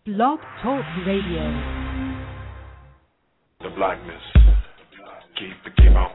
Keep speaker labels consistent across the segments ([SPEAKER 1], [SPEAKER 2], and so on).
[SPEAKER 1] Blog Talk Radio.
[SPEAKER 2] The blackness. Keep on.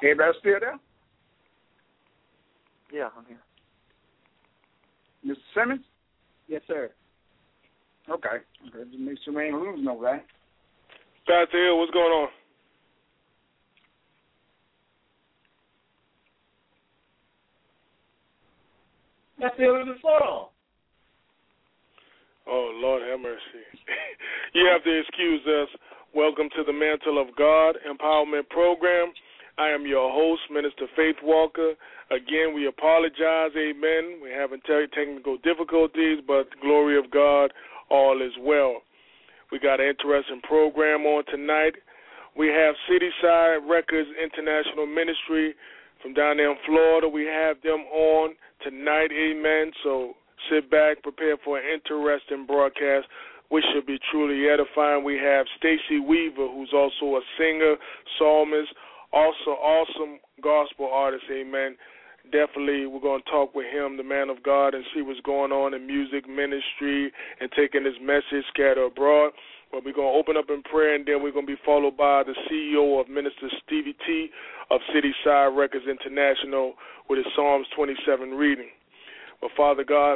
[SPEAKER 1] Everybody still there?
[SPEAKER 3] Yeah, I'm here.
[SPEAKER 1] Mr. Simmons?
[SPEAKER 3] Yes, sir.
[SPEAKER 1] Okay. Just make sure we ain't losing nobody.
[SPEAKER 4] Pastor Hill, what's going on?
[SPEAKER 3] Pastor Hill, the phone.
[SPEAKER 4] Oh, Lord have mercy. You have to excuse us. Welcome to the Mantle of God Empowerment Program. I am your host, Minister Faith Walker. Again, we apologize, amen. We're having technical difficulties, but the glory of God, all is well. We got an interesting program on tonight. We have Cityside Records International Ministry from down there in Florida. We have them on tonight, amen. So sit back, prepare for an interesting broadcast, which should be truly edifying. We have Stacy Weaver, who's also a singer, psalmist, also awesome gospel artist, amen. Definitely we're going to talk with him, the man of God, and see what's going on in music ministry and taking his message scattered abroad. But we're going to open up in prayer, and then we're going to be followed by the CEO of Minister Stevie T of Cityside Records International with his Psalms 27 reading. But Father God,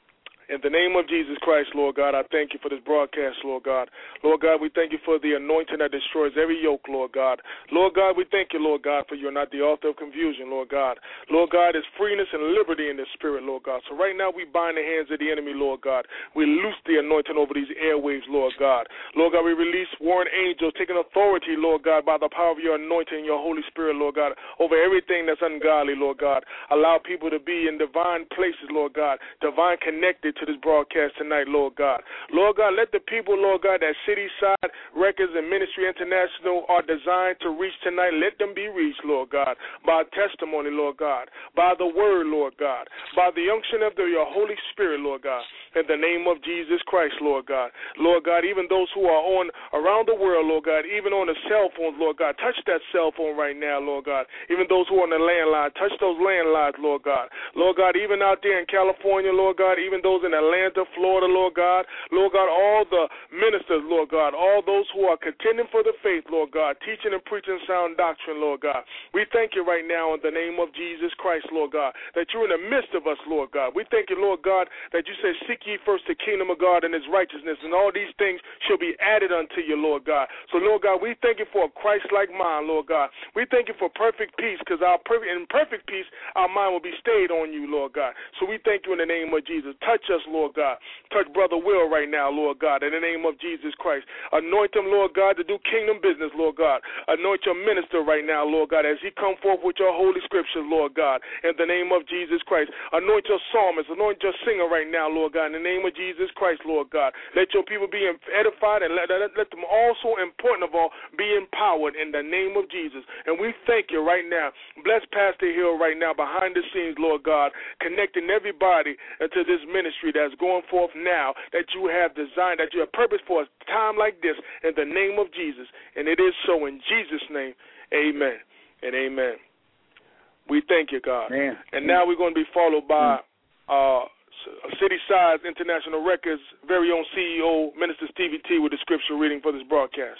[SPEAKER 4] in the name of Jesus Christ, Lord God, I thank you for this broadcast, Lord God. Lord God, we thank you for the anointing that destroys every yoke, Lord God. Lord God, we thank you, Lord God, for you're not the author of confusion, Lord God. Lord God, there's freeness and liberty in the spirit, Lord God. So right now we bind the hands of the enemy, Lord God. We loose the anointing over these airwaves, Lord God. Lord God, we release warring angels taking authority, Lord God, by the power of your anointing, your Holy Spirit, Lord God, over everything that's ungodly, Lord God. Allow people to be in divine places, Lord God, divine connected to this broadcast tonight, Lord God. Lord God, let the people, Lord God, that Cityside Records and Ministry International are designed to reach tonight, let them be reached, Lord God, by testimony, Lord God, by the word, Lord God, by the unction of your Holy Spirit, Lord God, in the name of Jesus Christ, Lord God. Lord God, even those who are on around the world, Lord God, even on the cell phones, Lord God, touch that cell phone right now, Lord God. Even those who are on the landline, touch those landlines, Lord God. Lord God, even out there in California, Lord God, even those in Atlanta, Florida, Lord God, all the ministers, Lord God, all those who are contending for the faith, Lord God, teaching and preaching sound doctrine, Lord God. We thank you right now in the name of Jesus Christ, Lord God, that you're in the midst of us, Lord God. We thank you, Lord God, that you said, seek ye first the kingdom of God and his righteousness, and all these things shall be added unto you, Lord God. So, Lord God, we thank you for a Christ-like mind, Lord God. We thank you for perfect peace, because in perfect peace, our mind will be stayed on you, Lord God. So we thank you in the name of Jesus. Touch us, Lord God. Touch Brother Will right now, Lord God, in the name of Jesus Christ. Anoint him, Lord God, to do kingdom business, Lord God. Anoint your minister right now, Lord God, as he come forth with your holy scriptures, Lord God, in the name of Jesus Christ. Anoint your psalmist, anoint your singer right now, Lord God, in the name of Jesus Christ, Lord God. Let your people be edified, and let them also, important of all, be empowered in the name of Jesus. And we thank you right now. Bless Pastor Hill right now behind the scenes, Lord God, connecting everybody into this ministry that's going forth now, that you have designed, that you have purposed for a time like this, in the name of Jesus. And it is so in Jesus' name. Amen and amen. We thank you, God.
[SPEAKER 1] Man.
[SPEAKER 4] And now we're going to be followed by Cityside International Records' very own CEO, Minister Stevie T, with the scripture reading for this broadcast.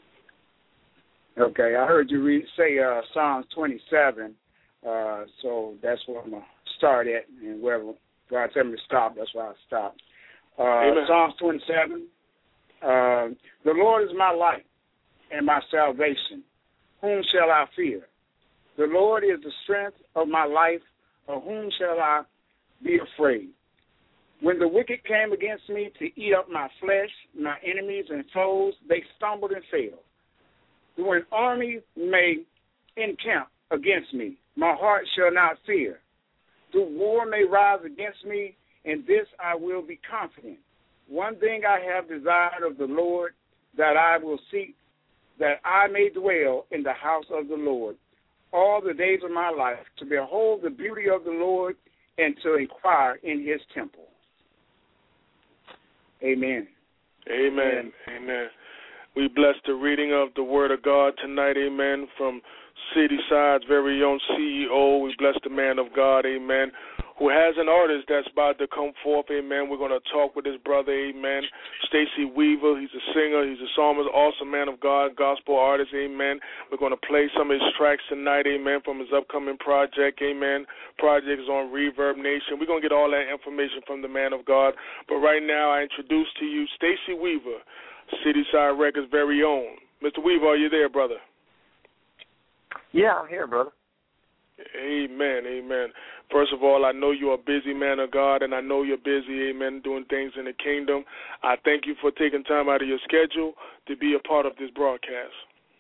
[SPEAKER 1] Okay, I heard you say Psalms 27, so that's where I'm going to start at, and wherever God tell me to stop, that's where I stop. Psalms 27, the Lord is my light and my salvation. Whom shall I fear? The Lord is the strength of my life. Of whom shall I be afraid? When the wicked came against me to eat up my flesh, my enemies and foes, they stumbled and fell. When an army may encamp against me, my heart shall not fear. The war may rise against me, in this I will be confident. One thing I have desired of the Lord, that I will seek, that I may dwell in the house of the Lord all the days of my life, to behold the beauty of the Lord and to inquire in his temple. Amen.
[SPEAKER 4] Amen. Amen. We bless the reading of the Word of God tonight, amen, from Cityside's very own CEO. We bless the man of God, amen, who has an artist that's about to come forth, amen. We're going to talk with his brother, amen, Stacy Weaver. He's a singer, he's a psalmist, awesome man of God, gospel artist, amen. We're going to play some of his tracks tonight, amen, from his upcoming project, amen. Project is on Reverb Nation. We're going to get all that information from the man of God. But right now, I introduce to you Stacy Weaver, Cityside Records' very own. Mr. Weaver, are you there, brother?
[SPEAKER 5] Yeah, I'm here, brother.
[SPEAKER 4] Amen, amen. First of all, I know you're a busy man of God, and I know you're busy, amen, doing things in the kingdom. I thank you for taking time out of your schedule to be a part of this broadcast.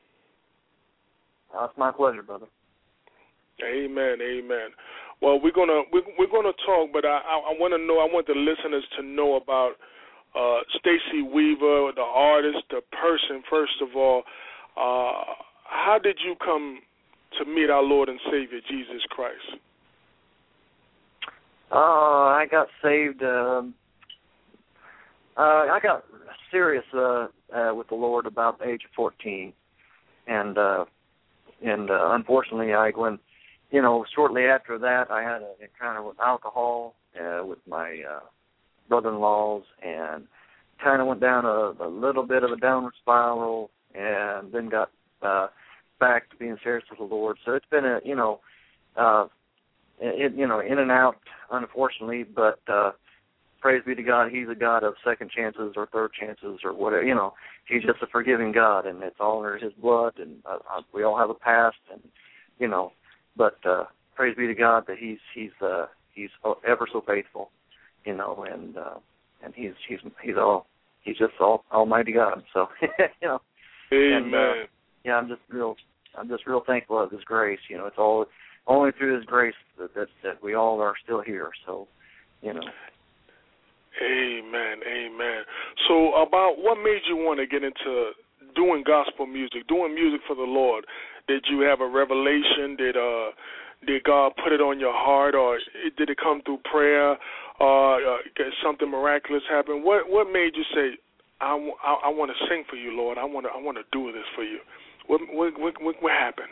[SPEAKER 5] It's my pleasure, brother.
[SPEAKER 4] Amen, amen. Well, we're gonna talk, but I want to know. I want the listeners to know about Stacy Weaver, the artist, the person. First of all, how did you come to meet our Lord and Savior Jesus Christ?
[SPEAKER 5] I got saved. I got serious with the Lord about the age of 14, and unfortunately, shortly after that, I had an encounter with alcohol with my brother-in-laws, and kind of went down a little bit of a downward spiral, and then got back to being serious with the Lord. So it's been in and out, unfortunately, but praise be to God, He's a God of second chances or third chances or whatever. He's just a forgiving God, and it's all under His blood, and we all have a past, and but praise be to God that He's ever so faithful, and He's just Almighty God. So
[SPEAKER 4] Amen.
[SPEAKER 5] And, I'm just real thankful of His grace. It's all only through His grace that we all are still here. So,
[SPEAKER 4] Amen, amen. So, about what made you want to get into doing gospel music, doing music for the Lord? Did you have a revelation? Did God put it on your heart, or did it come through prayer, or something miraculous happen? What made you say, I want to sing for you, Lord. I want to do this for you. What happened?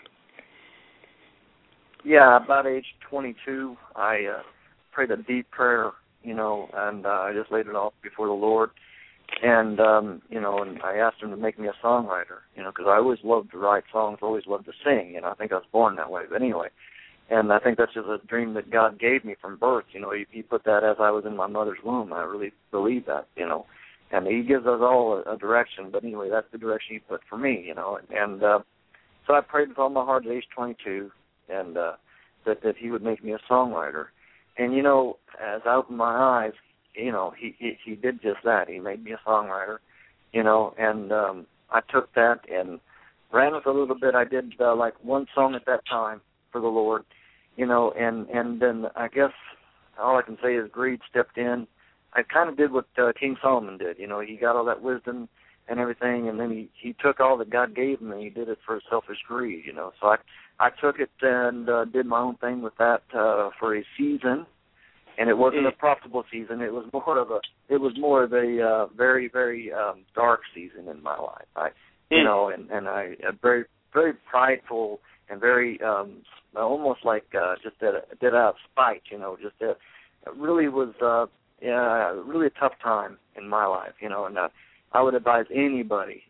[SPEAKER 5] Yeah, about age 22, I prayed a deep prayer, and I just laid it all before the Lord. And, and I asked Him to make me a songwriter, because I always loved to write songs, always loved to sing, I think I was born that way. But anyway, and I think that's just a dream that God gave me from birth. He put that as I was in my mother's womb. I really believe that, and He gives us all a direction. But anyway, that's the direction He put for me, And so I prayed with all my heart at age 22, and that He would make me a songwriter. And, as I opened my eyes, he did just that. He made me a songwriter, and I took that and ran with it a little bit. I did like one song at that time for the Lord, and then I guess all I can say is greed stepped in. I kind of did what King Solomon did. He got all that wisdom and everything, and then he took all that God gave him and He did it for selfish greed, So I took it and did my own thing with that for a season. And it wasn't a profitable season. It was more of a very, very dark season in my life. And I very, very prideful and very almost like just did out of spite. It really was really a tough time in my life. And I would advise anybody,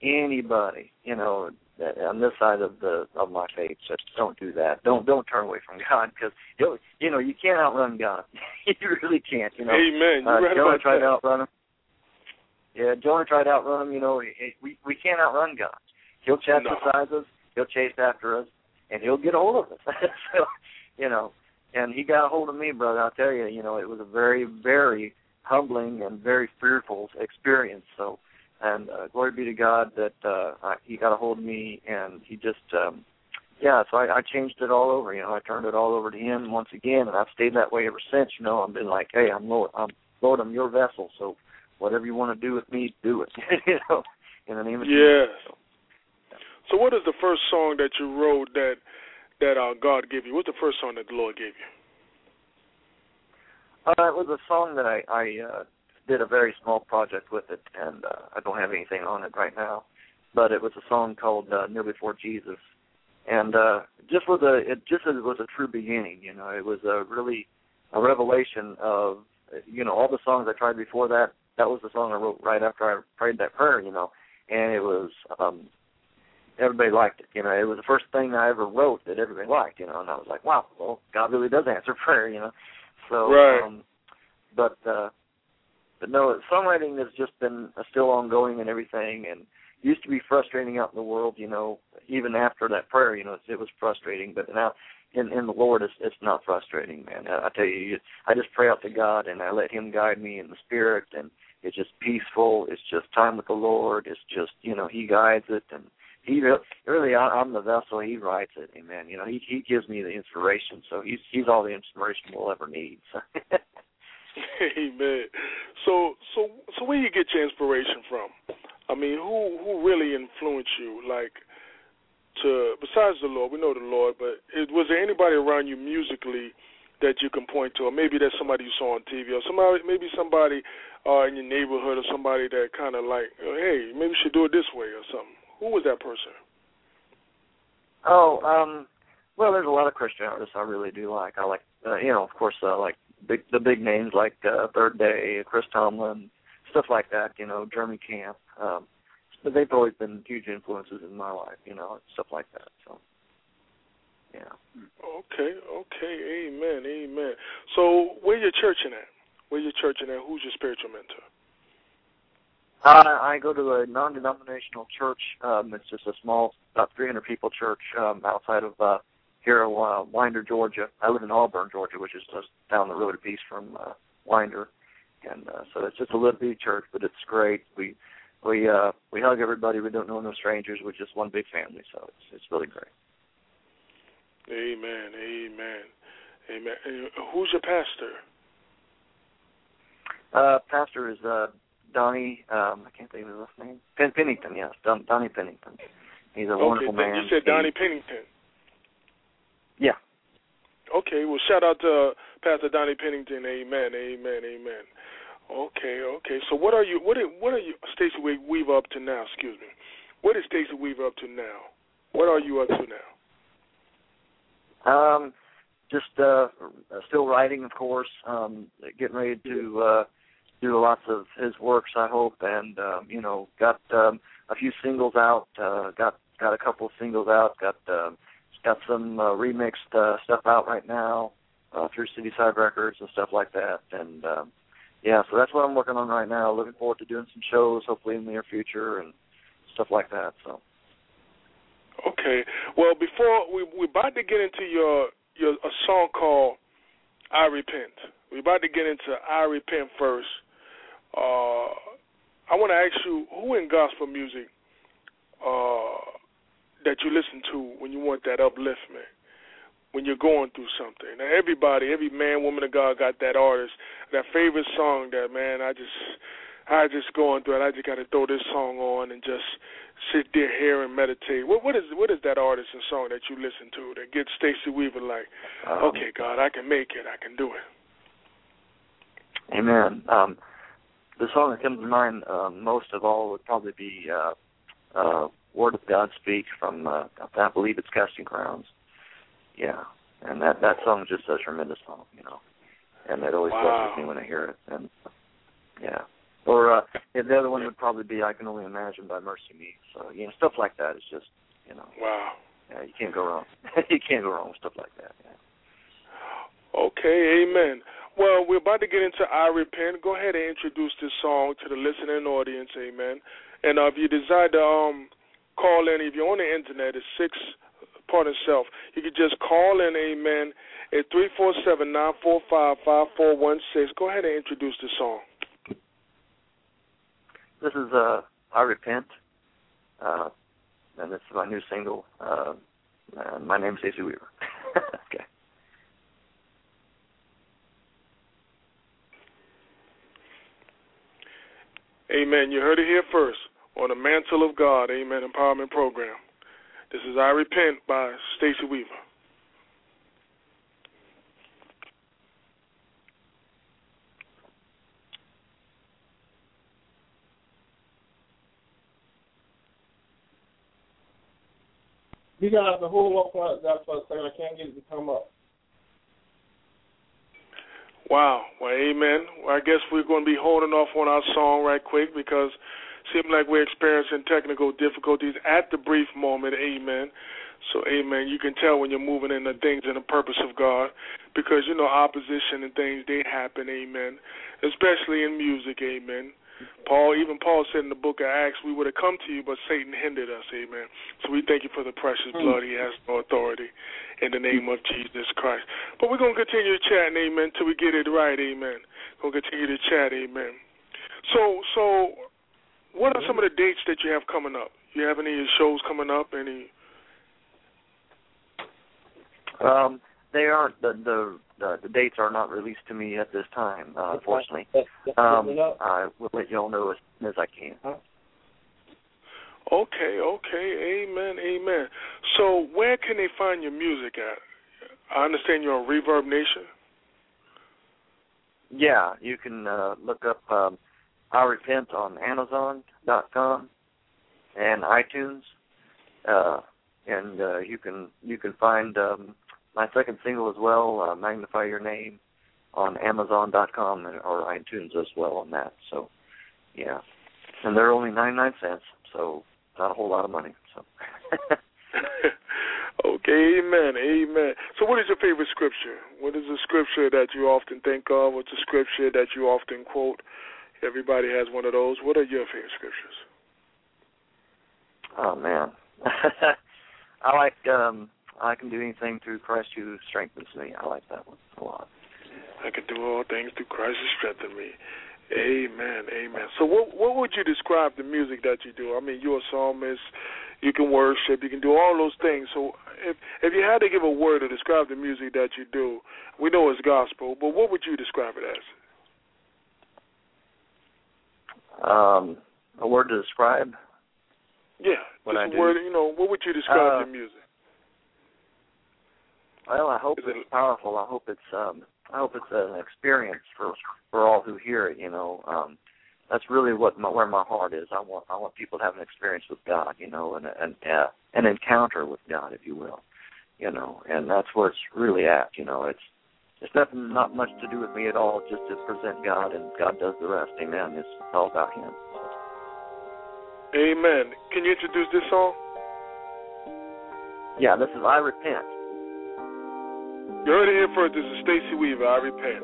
[SPEAKER 5] on this side of my faith, just don't do that. Don't turn away from God, because you can't outrun God. You really can't.
[SPEAKER 4] Amen.
[SPEAKER 5] Jonah tried to outrun Him. Yeah, Jonah tried to outrun Him. We can't outrun God. He'll chastise us. He'll chase after us, and He'll get a hold of us. So, and He got a hold of me, brother. I'll tell you, it was a very, very humbling and very fearful experience. So. And glory be to God that He got a hold of me, and He just, so I changed it all over. I turned it all over to Him once again, and I've stayed that way ever since. I've been like, hey, Lord, I'm your vessel, so whatever you want to do with me, do it. In the name of Jesus.
[SPEAKER 4] So what is the first song that you wrote that God gave you? What's the first song that the Lord gave you?
[SPEAKER 5] It was a song that I did a very small project with it, and I don't have anything on it right now. but it was a song called "Kneel Before Jesus," and it was a true beginning. You know, it was really a revelation of, you know, all the songs I tried before that. That was the song I wrote right after I prayed that prayer. You know, and it was everybody liked it. You know, it was the first thing I ever wrote that everybody liked. You know, and I was like, wow, well, God really does answer prayer. You know, so
[SPEAKER 4] right.
[SPEAKER 5] But no, songwriting has just been still ongoing and everything, and used to be frustrating out in the world, you know, even after that prayer, you know, it was frustrating, but now in the Lord, it's not frustrating, man. I tell you, I just pray out to God, and I let Him guide me in the Spirit, and it's just peaceful. It's just time with the Lord. It's just, you know, He guides it, and He really, I'm the vessel. He writes it, amen. You know, He gives me the inspiration, so He's all the inspiration we'll ever need. So.
[SPEAKER 4] Amen. So where you get your inspiration from? I mean, who really influenced you? Like, besides the Lord, we know the Lord, but was there anybody around you musically that you can point to, or maybe that's somebody you saw on TV, or maybe somebody in your neighborhood, or somebody that kind of like, hey, maybe you should do it this way or something? Who was that person?
[SPEAKER 5] Well, there's a lot of Christian artists I really do like. I like, you know, of course, like the big names like Third Day, Chris Tomlin, stuff like that, you know, Jeremy Camp. But they've always been huge influences in my life, you know, stuff like that. So, yeah.
[SPEAKER 4] Okay, amen. So where your churching at? Who's your spiritual mentor?
[SPEAKER 5] I go to a non-denominational church. It's just a small, about 300 people church outside of here in Winder, Georgia. I live in Auburn, Georgia, which is just down the road a piece from Winder. And so it's just a little bitty church, but it's great. We hug everybody. We don't know no strangers. We're just one big family, so it's really great.
[SPEAKER 4] Amen. And who's your pastor?
[SPEAKER 5] Pastor is Donnie. I can't think of his last name. Pennington, yes, Donnie Pennington. He's a wonderful man.
[SPEAKER 4] You said Donnie Pennington.
[SPEAKER 5] Yeah.
[SPEAKER 4] Okay. Well, shout out to Pastor Donnie Pennington. Amen. Okay. So what are you, Stacy Weaver up to now? Excuse me. What is Stacy Weaver up to now? What are you up to now?
[SPEAKER 5] Just still writing, of course. Getting ready to do lots of his works, I hope, and you know, got a few singles out. Got a couple of singles out. Got some remixed stuff out right now through Cityside Records and stuff like that, and. Yeah, so that's what I'm working on right now. Looking forward to doing some shows, hopefully in the near future and stuff like that. So.
[SPEAKER 4] Okay. Well, before we're about to get into a song called "I Repent." We're about to get into "I Repent" first. I want to ask you, who in gospel music that you listen to when you want that upliftment? When you're going through something. Now, every man, woman of God got that artist, that favorite song that, man, I just going through it. I just got to throw this song on and just sit there here and meditate. What is that artist and song that you listen to that gets Stacy Weaver like, okay, God, I can make it. I can do it.
[SPEAKER 5] Amen. The song that comes to mind most of all would probably be Word of God Speak from, I believe it's Casting Crowns. Yeah, and that song is just a tremendous song, you know, and it always blesses me when I hear it. And yeah, or the other one would probably be "I Can Only Imagine" by Mercy Me. So you know, stuff like that is just, you know,
[SPEAKER 4] wow.
[SPEAKER 5] Yeah, you can't go wrong. You can't go wrong with stuff like that. Yeah.
[SPEAKER 4] Okay, amen. Well, we're about to get into "I Repent." Go ahead and introduce this song to the listening audience, amen. And if you decide to call in, if you're on the internet, it's you can just call in, amen, at 347-945-5416. Go ahead and introduce the song.
[SPEAKER 5] This is "I Repent," and this is my new single. My name is Stacy Weaver. Okay.
[SPEAKER 4] Amen. You heard it here first on the Mantle of God, amen, Empowerment Program. This is "I Repent" by Stacy Weaver.
[SPEAKER 3] You got the whole up on that for a second. I can't get it to come up.
[SPEAKER 4] Wow. Well, amen. Well, I guess we're going to be holding off on our song right quick because it seems like we're experiencing technical difficulties at the brief moment. Amen. So, amen, you can tell when you're moving in the things and the purpose of God because, you know, opposition and things, they happen, amen, especially in music, amen. Even Paul said in the book of Acts, we would have come to you, but Satan hindered us, amen. So we thank you for the precious blood. He has no authority in the name of Jesus Christ. But we're going to continue chatting, amen, till we get it right, amen. We're going to continue to chat, amen. So what are some of the dates that you have coming up? You have any shows coming up, any...
[SPEAKER 5] They aren't. The dates are not released to me at this time, unfortunately. I will let you all know as soon as I can.
[SPEAKER 4] Okay, amen. So where can they find your music at? I understand you're on Reverb Nation.
[SPEAKER 5] Yeah, you can look up I Repent on Amazon.com and iTunes, and you can find my second single as well, Magnify Your Name, on Amazon.com or iTunes as well on that. So, yeah. And they're only 99 cents, so not a whole lot of money. So.
[SPEAKER 4] Okay, amen. So what is your favorite scripture? What is the scripture that you often think of? What's the scripture that you often quote? Everybody has one of those. What are your favorite scriptures?
[SPEAKER 5] Oh, man. I like... I can do anything through Christ who strengthens me. I like that one a lot.
[SPEAKER 4] I can do all things through Christ who strengthens me. Amen. So what would you describe the music that you do? I mean, you're a psalmist, you can worship, you can do all those things. So if you had to give a word to describe the music that you do, we know it's gospel, but what would you describe it as?
[SPEAKER 5] A word to describe?
[SPEAKER 4] Yeah, just a word, what would you describe your music?
[SPEAKER 5] Well, I hope it's powerful. I hope it's an experience for all who hear it. That's really where my heart is. I want people to have an experience with God, and an encounter with God, if you will, and that's where it's really at. It's not much to do with me at all. Just to present God, and God does the rest. Amen. It's all about Him.
[SPEAKER 4] Amen. Can you introduce this song?
[SPEAKER 5] Yeah, this is I Repent.
[SPEAKER 4] You heard it here first. This is Stacy Weaver. I Repent.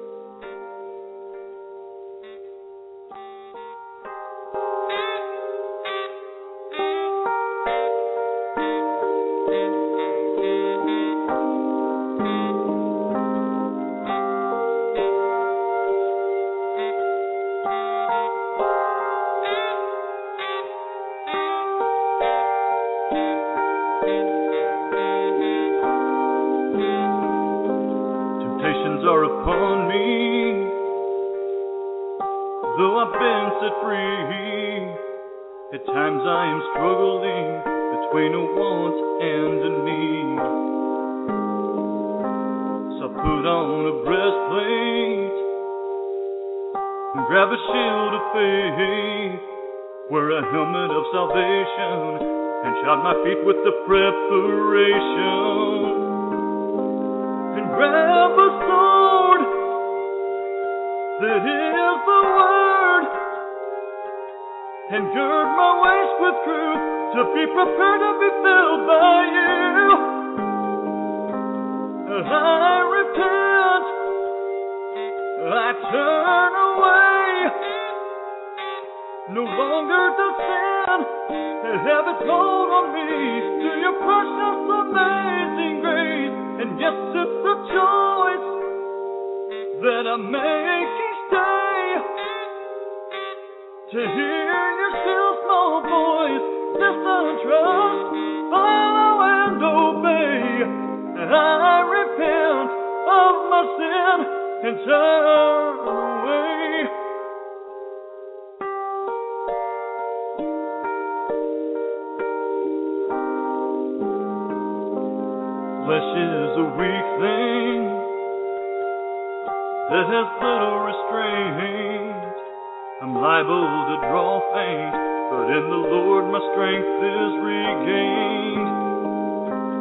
[SPEAKER 6] At times I am struggling between a want and a need. So I put on a breastplate and grab a shield of faith, wear a helmet of salvation, and shod my feet with the preparation, and grab a sword that is the word, and gird my waist with truth to be prepared to be filled by you. I repent, I turn away, no longer to sin, have its hold on me, to your precious amazing grace, and yes, it's a choice that I make each day, to hear your still small voice, listen, trust, follow and obey. I repent of my sin and turn away. Flesh is a weak thing that has little restraint. I'm liable to draw faint, but in the Lord my strength is regained.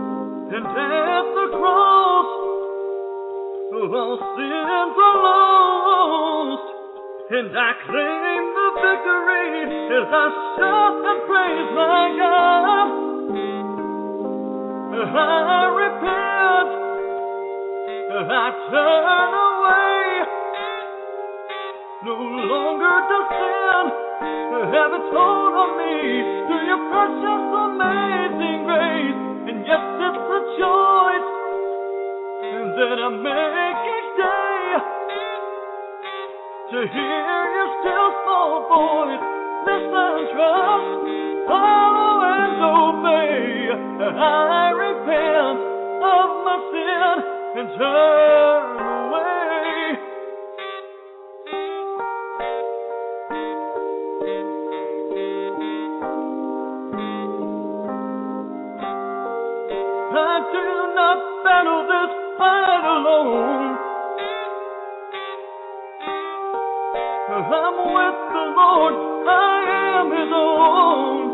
[SPEAKER 6] and at the cross, all sins are lost, and I claim the victory as I shout and praise my God. I repent, I turn away, no longer to sin, have its hold on me through your precious, amazing grace. And yes, it's a choice that I make each day to hear your still small voice, listen, trust, follow and obey. I repent of my sin and turn away. I do not battle this fight alone. I'm with the Lord, I am His own.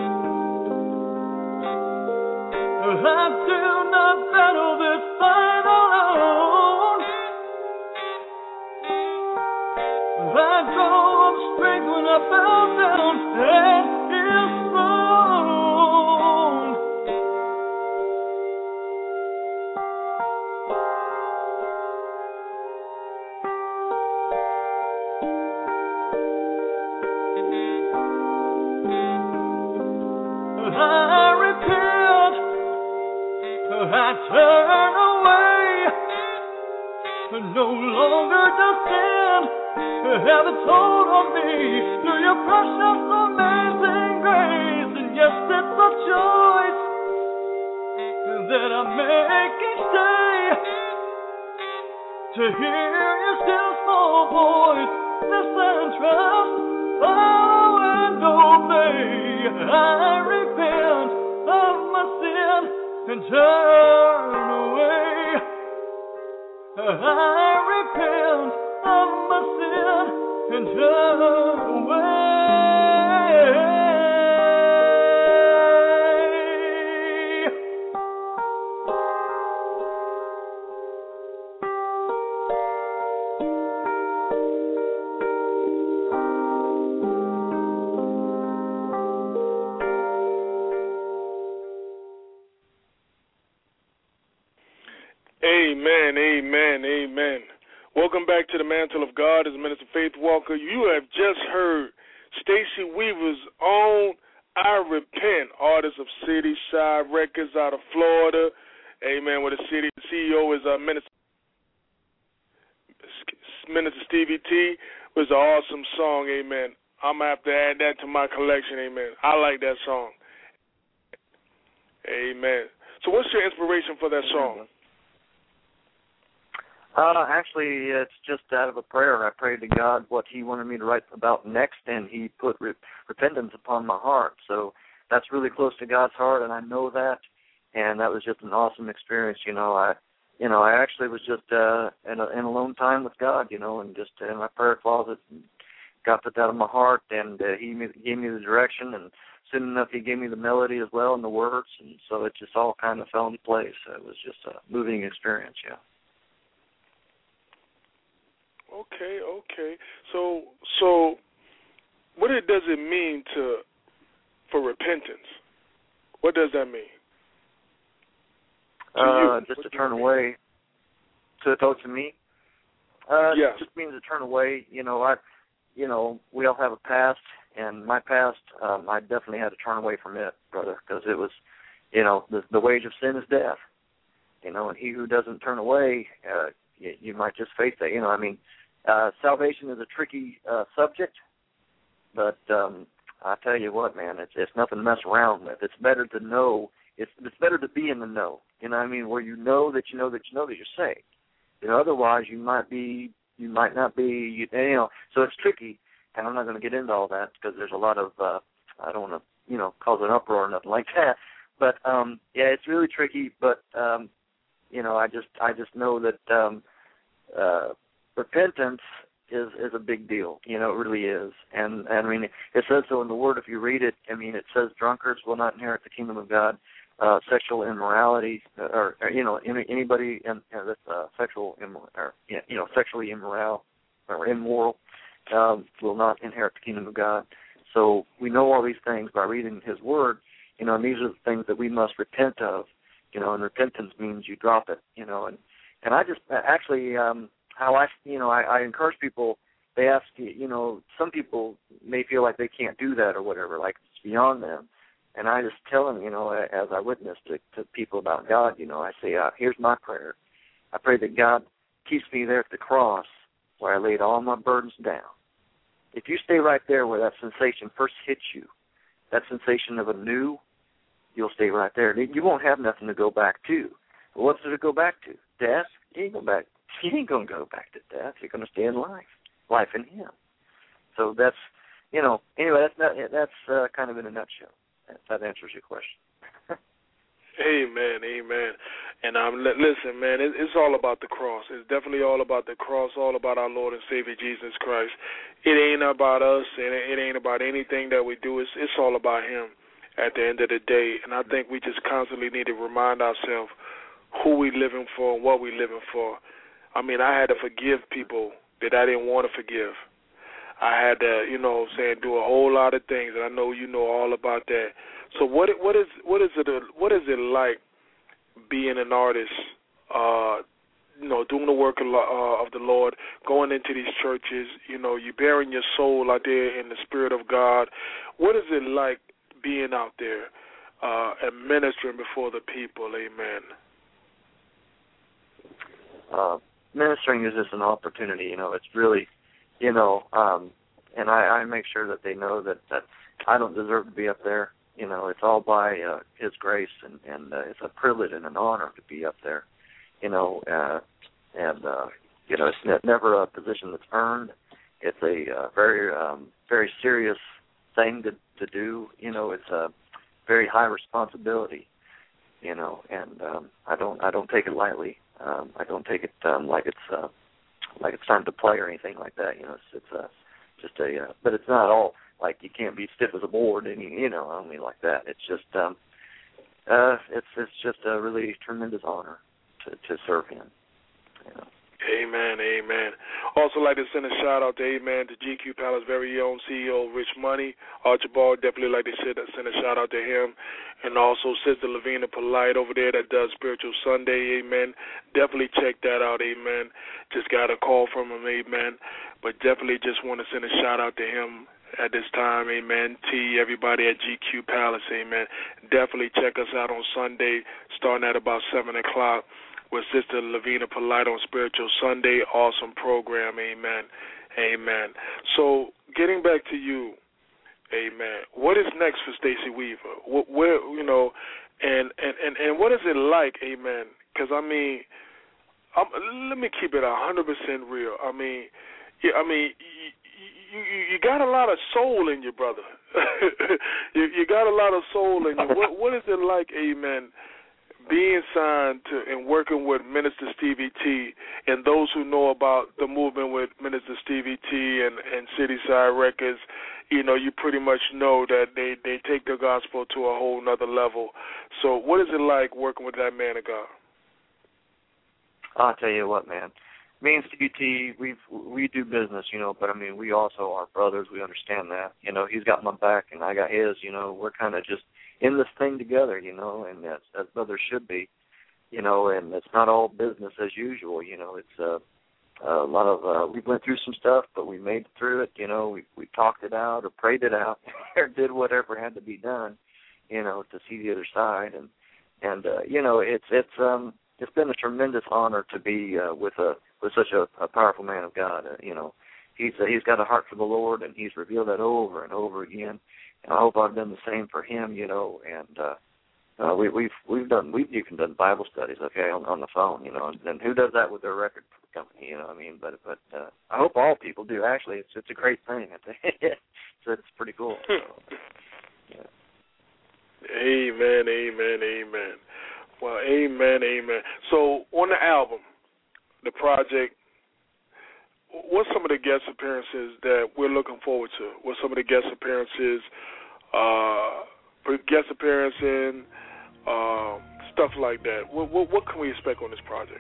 [SPEAKER 6] I do not battle this fight alone. I draw up strength when I bow down at His throne. I repent, I turn away, no longer to sin, have its hold on me through your precious, amazing grace. And yes, it's a choice that I make each day to hear your still small voice, listen, trust, follow and obey. I repent of my sin and turn away. I repent of my sin and turn away.
[SPEAKER 4] Amen, amen, amen. Welcome back to the Mantle of God as Minister Faith Walker. You have just heard Stacy Weaver's own I Repent, artist of City Side Records out of Florida. Amen. Where the city CEO is Minister Stevie T. It was an awesome song. Amen. I'm going to have to add that to my collection. Amen. I like that song. Amen. So what's your inspiration for that song?
[SPEAKER 5] Actually, it's just out of a prayer. I prayed to God what He wanted me to write about next, and He put repentance upon my heart. So that's really close to God's heart, and I know that. And that was just an awesome experience. I actually was just in alone time with God, and just in my prayer closet. And God put that in my heart, and He gave me the direction, and soon enough He gave me the melody as well and the words, and so it just all kind of fell into place. It was just a moving experience, yeah.
[SPEAKER 4] Okay. So what does it mean for repentance? What does that mean?
[SPEAKER 5] Just to turn away. To me?
[SPEAKER 4] Yes.
[SPEAKER 5] It just means to turn away. We all have a past, and my past, I definitely had to turn away from it, brother, because it was, the wage of sin is death. And he who doesn't turn away, you might just face that. Salvation is a tricky subject, but I tell you what, man, it's nothing to mess around with. It's better to know. It's better to be in the know. Where you know that you know that you know that you're saved. Otherwise you might not be. So it's tricky, and I'm not going to get into all that because there's a lot of. I don't want to cause an uproar or nothing like that. But it's really tricky. But I just know that. Repentance is a big deal, it really is. And it says so in the Word if you read it. It says drunkards will not inherit the kingdom of God. sexual immorality, or anybody that's sexually immoral or immoral will not inherit the kingdom of God. So we know all these things by reading His Word, and these are the things that we must repent of, and repentance means you drop it, and I just actually how I encourage people. They ask, some people may feel like they can't do that or whatever, like it's beyond them. And I just tell them, as I witness to people about God, I say, here's my prayer. I pray that God keeps me there at the cross where I laid all my burdens down. If you stay right there where that sensation first hits you, that sensation of anew, you'll stay right there. You won't have nothing to go back to. Well, what's there to go back to? Death? You ain't going to go back to death. You're going to stay in life in Him. So that's, anyway, that's kind of in a nutshell. That answers your question.
[SPEAKER 4] Amen. And listen, man, it's all about the cross. It's definitely all about the cross, all about our Lord and Savior Jesus Christ. It ain't about us, and it ain't about anything that we do. It's all about Him at the end of the day. And I think we just constantly need to remind ourselves who we living for and what we living for. I mean, I had to forgive people that I didn't want to forgive. I had to, do a whole lot of things, and I know you know all about that. So what is it like being an artist? Doing the work of the Lord, going into these churches. You bearing your soul out there in the Spirit of God. What is it like being out there and ministering before the people? Amen.
[SPEAKER 5] Ministering is just an opportunity. It's really. And I make sure that they know that I don't deserve to be up there. It's all by His grace, and it's a privilege and an honor to be up there. It's never a position that's earned. It's a very serious thing to do. It's a very high responsibility. And I don't take it lightly. I don't take it like it's time to play or anything like that. But it's not all like you can't be stiff as a board, and only like that. It's just it's just a really tremendous honor to serve Him.
[SPEAKER 4] Amen. Also like to send a shout out to GQ Palace very own CEO Rich Money Archibald. Definitely like to send a shout out to him, and also Sister Lavina Polite over there that does Spiritual Sunday. Amen. Definitely check that out. Amen. Just got a call from him. Amen. But definitely just want to send a shout out to him at this time. Amen. Everybody at GQ Palace. Amen. Definitely check us out on Sunday starting at about 7 o'clock. With Sister Lavina Polite on Spiritual Sunday. Awesome program. Amen. So getting back to you, amen. What is next for Stacy Weaver? Where and what is it like, amen? Because let me keep it 100% real. You got a lot of soul in you, brother. you got a lot of soul in you. What is it like, amen? Being signed to and working with Minister Stevie T, and those who know about the movement with Minister Stevie T and Cityside Records, you pretty much know that they take the gospel to a whole nother level. So what is it like working with that man of God?
[SPEAKER 5] I'll tell you what, man. Me and Stevie T, we do business, but we also are brothers. We understand that. He's got my back and I got his. We're kind of just in this thing together, and as brothers should be, and it's not all business as usual, it's a lot of, we went through some stuff, but we made it through it, we talked it out or prayed it out or did whatever had to be done, to see the other side, and it's been a tremendous honor to be with such a powerful man of God, he's got a heart for the Lord, and he's revealed that over and over again. And I hope I've done the same for him, and we've even done Bible studies, on the phone, and who does that with their record company, But I hope all people do. Actually, it's a great thing. It's pretty cool. So, yeah.
[SPEAKER 4] Amen. Well, amen. So on the album, the project, what's some of the guest appearances that we're looking forward to? What's some of the guest appearances stuff like that. What can we expect on this project?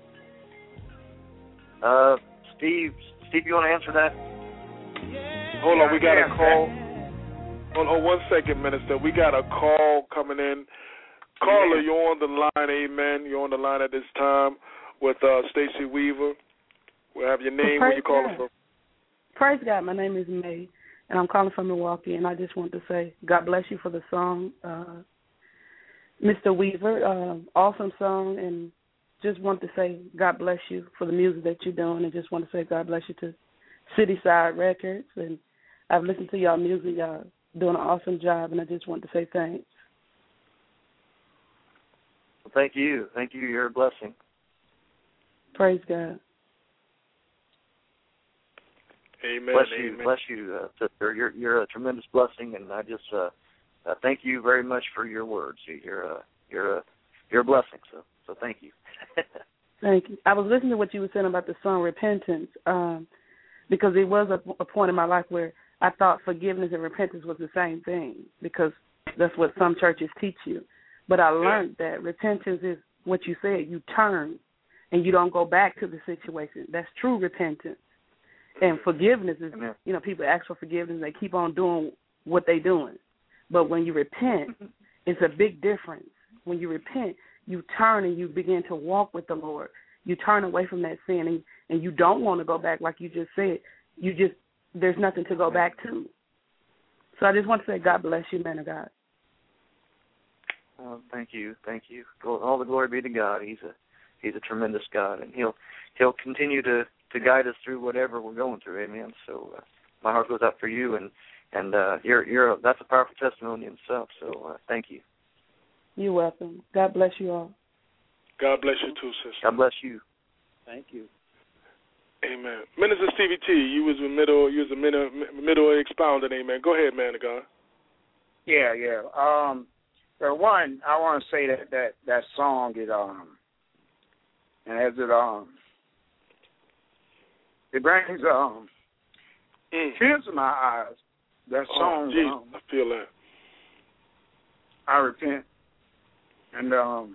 [SPEAKER 5] Steve, you want to answer that?
[SPEAKER 4] Hold on, we got a call. Hold on 1 second, Minister. We got a call coming in. Caller, you're on the line, amen. You're on the line at this time with Stacey Weaver. We'll have your name, where you calling from.
[SPEAKER 7] Praise God. My name is May, and I'm calling from Milwaukee, and I just want to say God bless you for the song, Mr. Weaver. Awesome song, and just want to say God bless you for the music that you're doing, and just want to say God bless you to Cityside Records, and I've listened to y'all music. Y'all doing an awesome job, and I just want to say thanks.
[SPEAKER 5] Well, thank you. Thank you. You're a blessing.
[SPEAKER 7] Praise God.
[SPEAKER 4] Amen.
[SPEAKER 5] Bless you, sister. You're a tremendous blessing, and I just thank you very much for your words. You're a blessing. So thank you.
[SPEAKER 7] Thank you. I was listening to what you were saying about the song Repentance, because it was a point in my life where I thought forgiveness and repentance was the same thing, because that's what some churches teach you. But I learned that repentance is what you said. You turn, and you don't go back to the situation. That's true repentance. And forgiveness is, people ask for forgiveness, they keep on doing what they're doing. But when you repent, it's a big difference. When you repent, you turn and you begin to walk with the Lord. You turn away from that sin, and you don't want to go back, like you just said. There's nothing to go back to. So I just want to say God bless you, man of God.
[SPEAKER 5] Thank you. All the glory be to God. He's a tremendous God, and He'll continue to guide us through whatever we're going through. Amen. So my heart goes out for you, and that's a powerful testimony in itself. So thank you.
[SPEAKER 7] You're welcome. God bless you all.
[SPEAKER 4] God bless you too, sister.
[SPEAKER 5] God bless you.
[SPEAKER 1] Thank you.
[SPEAKER 4] Amen. Minister Stevie T, you was a middle expounding. Amen. Go ahead, man of God.
[SPEAKER 1] Yeah. So one, I want to say that song is and as it brings tears to my eyes. That song,
[SPEAKER 4] I feel that.
[SPEAKER 1] I repent, and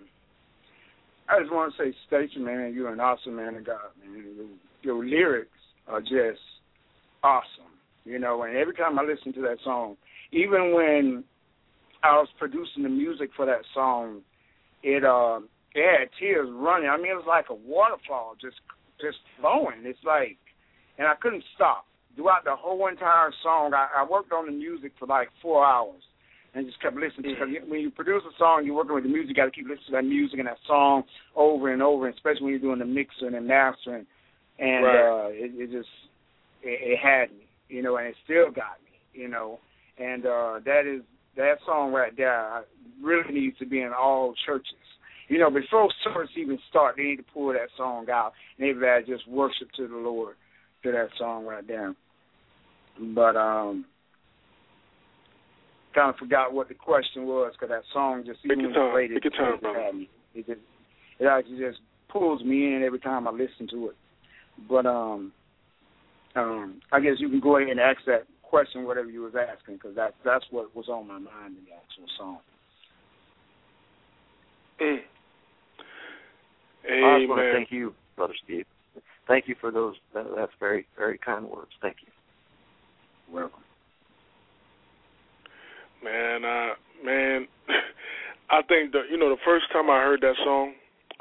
[SPEAKER 1] I just want to say, Stacey, man, you're an awesome man of God, man. Your lyrics are just awesome, and every time I listen to that song, even when I was producing the music for that song, it had tears running. I mean, it was like a waterfall just flowing. It's like, and I couldn't stop. Throughout the whole entire song, I worked on the music for like 4 hours and just kept listening. Because when you produce a song, you're working with the music, you got to keep listening to that music and that song over and over, especially when you're doing the mixing and mastering. And it had me, and it still got me, And that song right there really needs to be in all churches. Before service even start, they need to pull that song out and everybody just worship to the Lord to that song right there. But kind of forgot what the question was, because that song just even when you played it, it actually just pulls me in every time I listen to it. But I guess you can go ahead and ask that question, whatever you was asking, because that's what was on my mind in the actual song.
[SPEAKER 5] Amen. I just want to thank you, Brother Steve. Thank you for those. That's very, very kind words. Thank you.
[SPEAKER 1] Welcome.
[SPEAKER 4] Man, I think the first time I heard that song,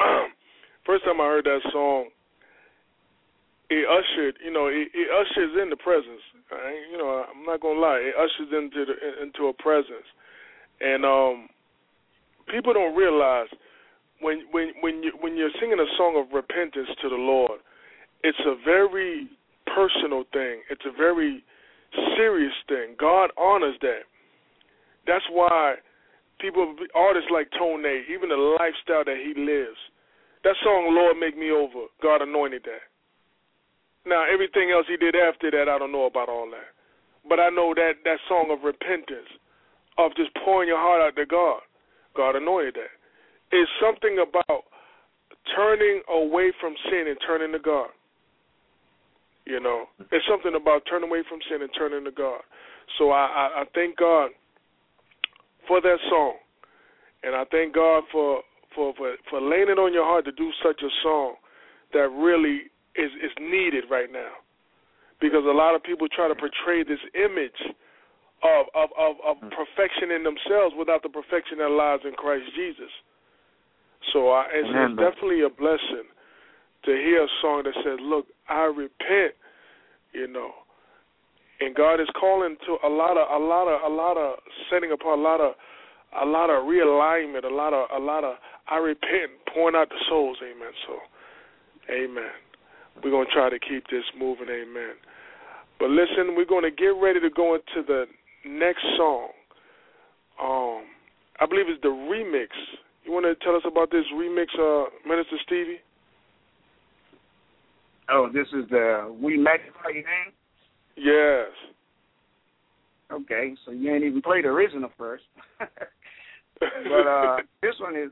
[SPEAKER 4] it ushers in the presence. I'm not gonna lie, it ushers into a presence, and people don't realize when you're singing a song of repentance to the Lord, it's a very personal thing. It's a very serious thing. God honors that. That's why artists like Tone, even the lifestyle that he lives, that song, Lord Make Me Over, God anointed that. Now, everything else he did after that, I don't know about all that. But I know that song of repentance, of just pouring your heart out to God, God anointed that. It's something about turning away from sin and turning to God. It's something about turning away from sin and turning to God. So I thank God for that song. And I thank God for laying it on your heart to do such a song that really is needed right now. Because a lot of people try to portray this image of perfection in themselves without the perfection that lies in Christ Jesus. So it's definitely a blessing to hear a song that says, look, I repent, you know. And God is calling to a lot of setting apart, a lot of realignment, a lot of I repent, pouring out the souls, amen. So, amen. We're going to try to keep this moving, amen. But listen, we're going to get ready to go into the next song. I believe it's the remix. You want to tell us about this remix, Minister Stevie?
[SPEAKER 1] Oh, this is the We Magnify Your Name?
[SPEAKER 4] Yes.
[SPEAKER 1] Okay, so you ain't even played the original first. But this one is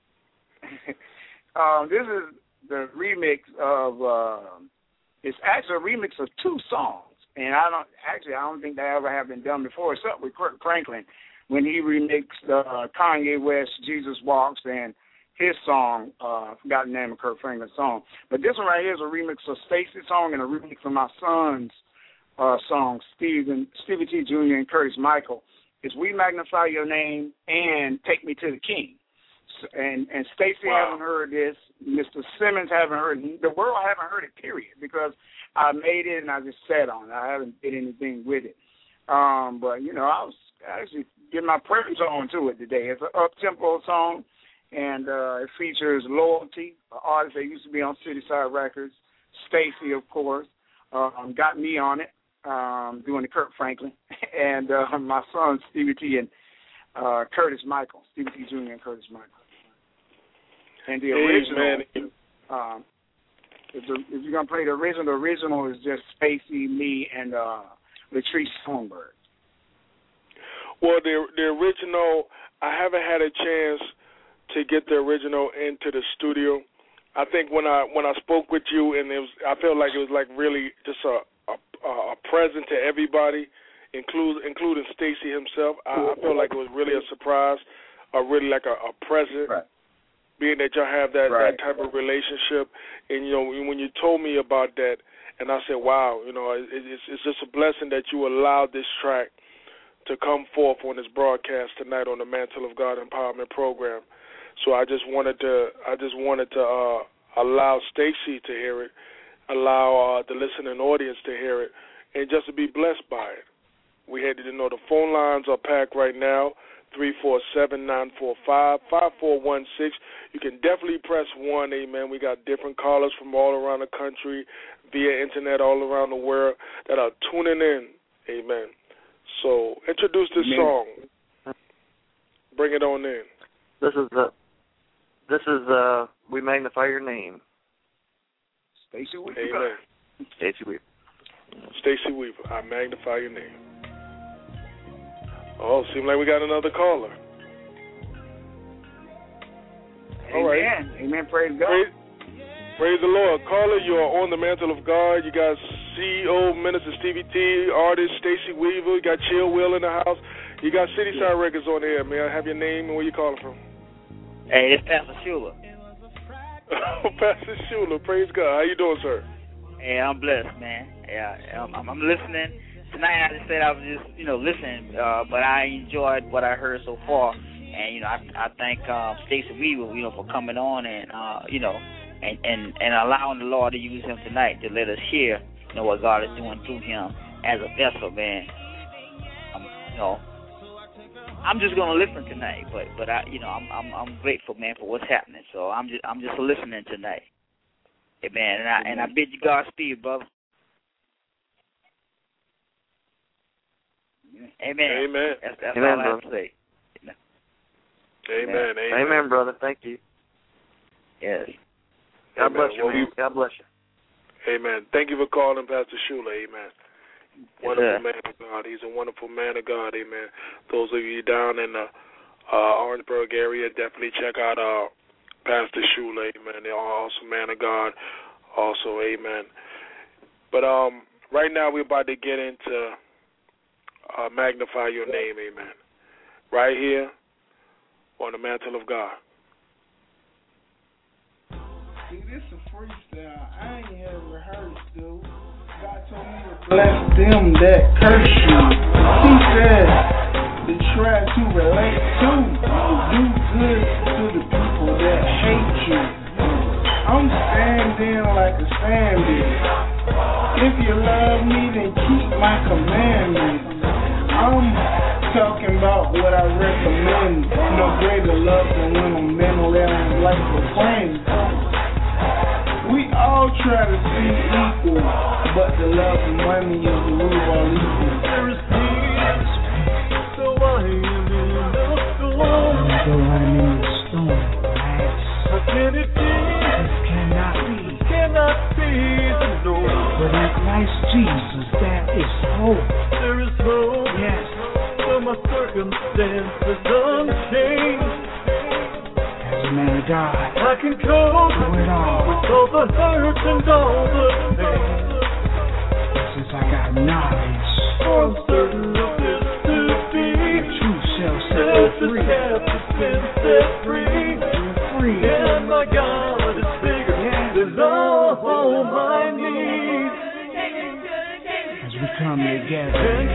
[SPEAKER 1] this is the remix of it's actually a remix of two songs. And I don't think that ever have been done before, except with Kirk Franklin when he remixed Kanye West Jesus Walks and his song, I forgot the name of Kirk Franklin's song. But this one right here is a remix of Stacy's song and a remix of my son's song, Stevie T. Jr. and Curtis Michael. It's We Magnify Your Name and Take Me to the King. And Stacy haven't heard this. Mr. Simmons haven't heard it. The world haven't heard it, period, because I made it and I just sat on it. I haven't did anything with it. But, you know, I was actually getting my praise on to it today. It's an up-tempo song, and it features Loyalty, an artist that used to be on Cityside Records, Stacy, of course, got me on it, doing the Kirk Franklin, and my son, Stevie T. and Curtis Michael, Stevie T. Jr. and Curtis Michael. And the original, if you're going to play the original is just Stacy, me, and Latrice Songbird.
[SPEAKER 4] Well, the original, I haven't had a chance to get the original into the studio. I think when I spoke with you, and I felt like it was like really just a present to everybody, including Stacy himself. I felt like it was really a surprise, or really like a present. Right. Being that y'all have that type of relationship, and you know when you told me about that, and I said, wow, you know, it's just a blessing that you allowed this track to come forth on this broadcast tonight on the Mantle of God Empowerment Program. So I just wanted to allow Stacy to hear it, allow the listening audience to hear it, and just to be blessed by it. We had to know the phone lines are packed right now. 347-945-5416. You can definitely press 1, amen. We got different callers from all around the country, via internet all around the world that are tuning in, amen. So introduce this song. Bring it on in.
[SPEAKER 5] This is We Magnify Your Name.
[SPEAKER 1] Stacy Weaver.
[SPEAKER 4] Amen.
[SPEAKER 5] Stacy Weaver.
[SPEAKER 4] Stacy Weaver, I magnify your name. Oh, seems like we got another caller.
[SPEAKER 1] Amen. All right. Amen. Praise God.
[SPEAKER 4] Praise the Lord. Caller, you are on the Mantle of God. You got CEO, Minister Stevie T, artist Stacy Weaver. You got Chill Will in the house. You got Cityside Records on the air. May I have your name and where you calling from?
[SPEAKER 8] Hey, it's Pastor Schuler.
[SPEAKER 4] Pastor Schuler. Praise God. How you doing, sir?
[SPEAKER 8] Hey, I'm blessed, man. Yeah, I'm listening. Tonight I just said I was just, listening, but I enjoyed what I heard so far. And, I thank Stacy Weaver, for coming on and, and allowing the Lord to use him tonight to let us hear, what God is doing through him as a vessel, man. I'm just gonna listen tonight, but I'm grateful, man, for what's happening. So I'm just listening tonight, amen. And I bid you Godspeed, brother. Amen.
[SPEAKER 4] Amen.
[SPEAKER 8] That's
[SPEAKER 5] Amen,
[SPEAKER 8] all I have to say.
[SPEAKER 4] Amen. Amen.
[SPEAKER 5] Amen, brother. Thank you.
[SPEAKER 8] Yes.
[SPEAKER 5] God bless you, man. God bless you.
[SPEAKER 4] Amen. Thank you for calling, Pastor Schuler. Amen. Wonderful man of God. He's a wonderful man of God. Amen. Those of you down in the Orangeburg area, definitely check out Pastor Schuler. Amen. They're awesome man of God. Also, amen. But right now we're about to get into magnify your name. Amen. Right here on the Mantle of God.
[SPEAKER 9] See, this is a freestyle. I ain't ever rehearsed, dude. God told me to bless them that curse you. He said to try to relate to. Do good to the people that hate you. I'm standing like a stand-in. If you love me, then keep my commandments. I'm talking about what I recommend. No greater love than when a man lives like a friend. We all try to be equal, but the love and money is the root of all evil.
[SPEAKER 6] There is peace, so I am in the storm.
[SPEAKER 10] So I'm in the storm, right?
[SPEAKER 6] How can it be?
[SPEAKER 10] This cannot be.
[SPEAKER 6] Cannot be the Lord.
[SPEAKER 10] But in Christ Jesus, there is hope.
[SPEAKER 6] There is hope.
[SPEAKER 10] Yes.
[SPEAKER 6] So my circumstances unchanged.
[SPEAKER 10] As a man of God,
[SPEAKER 6] I can cope
[SPEAKER 10] with all
[SPEAKER 6] the hurt and all the pain.
[SPEAKER 10] Since I got knowledge,
[SPEAKER 6] For I'm certain of this to be.
[SPEAKER 10] The truth shall set
[SPEAKER 6] As
[SPEAKER 10] me
[SPEAKER 6] the
[SPEAKER 10] free.
[SPEAKER 6] captive's been set free.
[SPEAKER 10] Free.
[SPEAKER 6] And my God is bigger than all my needs.
[SPEAKER 10] As we come together,
[SPEAKER 6] And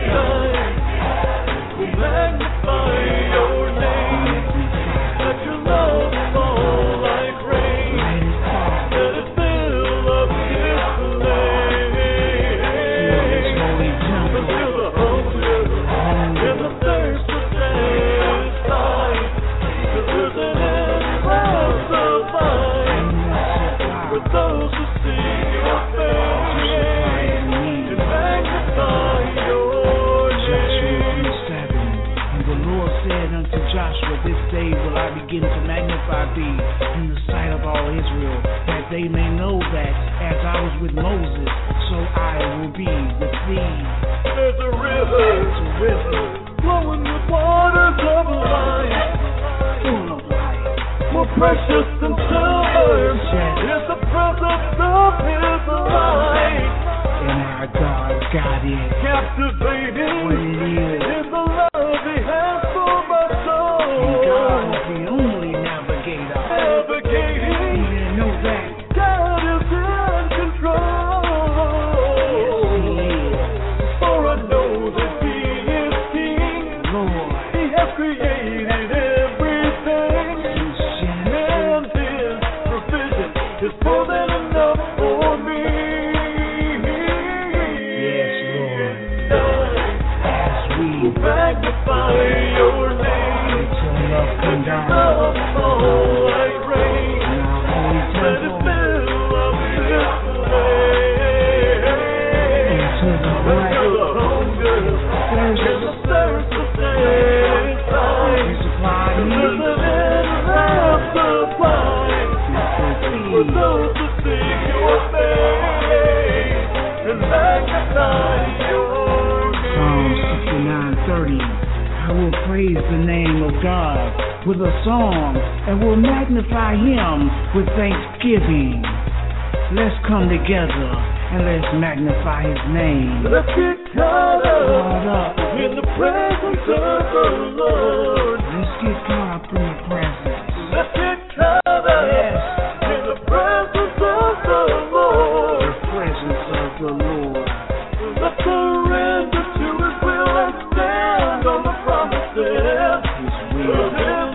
[SPEAKER 6] I will magnify your name. Let your love fall like rain. Let it fill up this place. Until the hunger and the thirst are satisfied. 'Cause there's an endless supply for those who seek your face and magnify your name.
[SPEAKER 10] and the Lord said unto Joshua, this day will I begin to magnify thee in the sight of all Israel, that they may know that as I was with Moses, so I will be with thee.
[SPEAKER 6] There's a river flowing with waters of life,
[SPEAKER 10] Full of life,
[SPEAKER 6] more precious than silver is the presence of His light.
[SPEAKER 10] and our God got it.
[SPEAKER 6] Captivating
[SPEAKER 10] What it is.
[SPEAKER 6] is the love He has for my
[SPEAKER 10] And God
[SPEAKER 6] soul.
[SPEAKER 10] is the only navigator.
[SPEAKER 6] Navigating,
[SPEAKER 10] You didn't know that.
[SPEAKER 6] God is in control.
[SPEAKER 10] He is.
[SPEAKER 6] For I know that He is King.
[SPEAKER 10] Lord,
[SPEAKER 6] He has created everything. And His provision is more than enough for me.
[SPEAKER 10] Yes, Lord. As we
[SPEAKER 6] Magnify your name.
[SPEAKER 10] let your love come down
[SPEAKER 6] Love fall like rain.
[SPEAKER 10] in our holy
[SPEAKER 6] Let it
[SPEAKER 10] temple
[SPEAKER 6] fill up this place.
[SPEAKER 10] into the light.
[SPEAKER 6] Until the hunger and the thirst are satisfied.
[SPEAKER 10] We supply
[SPEAKER 6] There's
[SPEAKER 10] needs.
[SPEAKER 6] an endless supply for those who seek your face and magnify your
[SPEAKER 10] Psalm
[SPEAKER 6] name.
[SPEAKER 10] 69:30. I will praise the name of God with a song and will magnify Him with thanksgiving. Let's come together and let's magnify His name.
[SPEAKER 6] Let's get caught
[SPEAKER 10] Caught
[SPEAKER 6] up
[SPEAKER 10] up.
[SPEAKER 6] in the presence of the Lord.
[SPEAKER 10] Let's get caught up in the presence.
[SPEAKER 6] Let's get caught up in the presence of the Lord.
[SPEAKER 10] The presence of the Lord.
[SPEAKER 6] Let's surrender to His will and stand on the promises
[SPEAKER 10] His
[SPEAKER 6] of
[SPEAKER 10] will.
[SPEAKER 6] His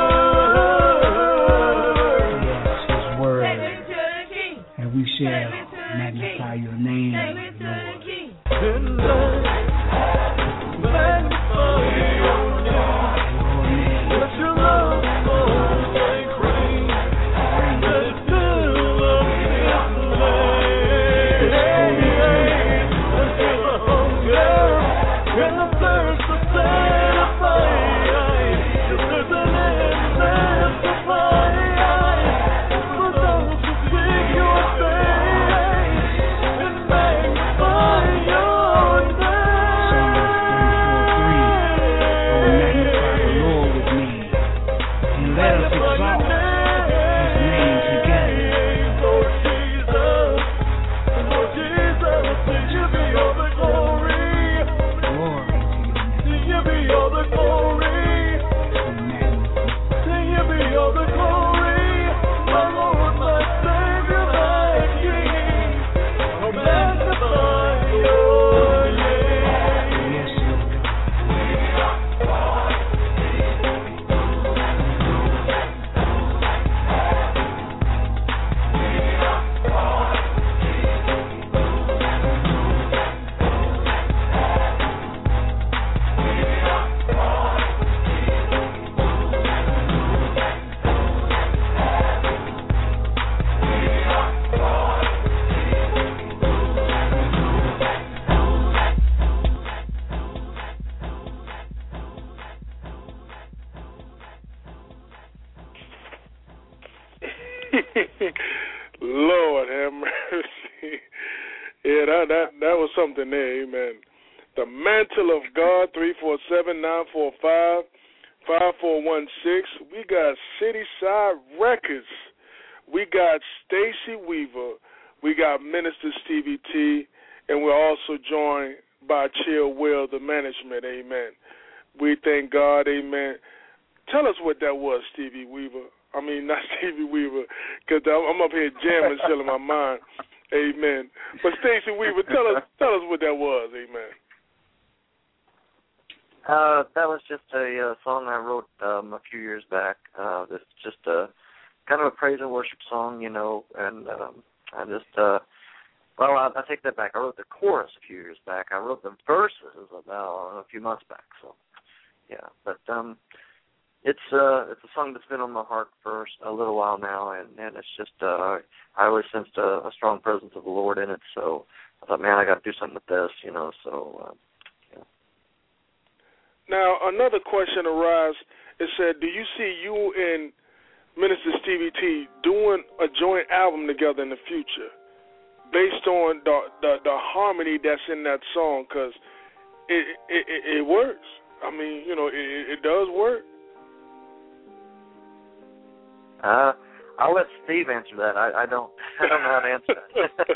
[SPEAKER 6] word.
[SPEAKER 10] Yes, His word. And we shall magnify your name, Lord.
[SPEAKER 6] And I magnify your name. Let your love fall like rain. Let it fill up this place. Until the hunger and the thirst are satisfied. 'Cause there's an endless supply for those who seek your face and magnify your name.
[SPEAKER 4] Lord have mercy. Yeah, that was something there, amen. The Mantle of God, 347-945-5416. We got Cityside Records. We got Stacy Weaver. We got Minister Stevie T. And we're also joined by Chill Will, the management, amen. We thank God, amen. Tell us what that was, Stevie Weaver. I mean, not Stevie Weaver, because I'm up here jamming still in my mind. Amen. But Stacy Weaver, tell us what that was. Amen.
[SPEAKER 5] That was just a song I wrote a few years back. It's just a kind of a praise and worship song, you know, and I just, I take that back. I wrote the chorus a few years back. I wrote the verses about a few months back. So, yeah, but it's a song that's been on my heart for a little while now, and it's just I always sensed a strong presence of the Lord in it. So I thought, man, I got to do something with this, you know. So yeah.
[SPEAKER 4] Now another question arose. It said, do you see you and Minister Stevie T doing a joint album together in the future, based on the harmony that's in that song? Because it works. I mean, you know, it does work.
[SPEAKER 5] I'll let Steve answer that. I don't know how to answer that.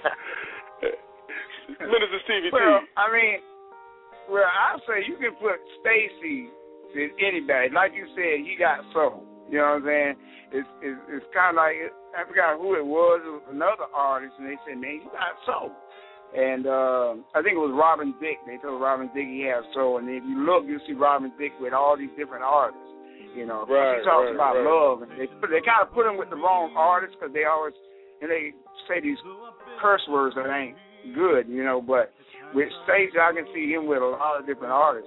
[SPEAKER 4] Minister Stevie T.
[SPEAKER 1] Well, I mean, I say you can put Stacy in anybody. Like you said, he got soul. You know what I'm saying? It's kind of like, I forgot who it was. It was another artist, and they said, man, you got soul. And I think it was Robin Thicke. They told Robin Thicke he has soul. And if you look, you'll see Robin Thicke with all these different artists. You know,
[SPEAKER 4] right,
[SPEAKER 1] he talks about
[SPEAKER 4] right.
[SPEAKER 1] love, and they kind of put him with the wrong artists because they always, and they say these curse words that ain't good, you know. But with Stacey, I can see him with a lot of different artists.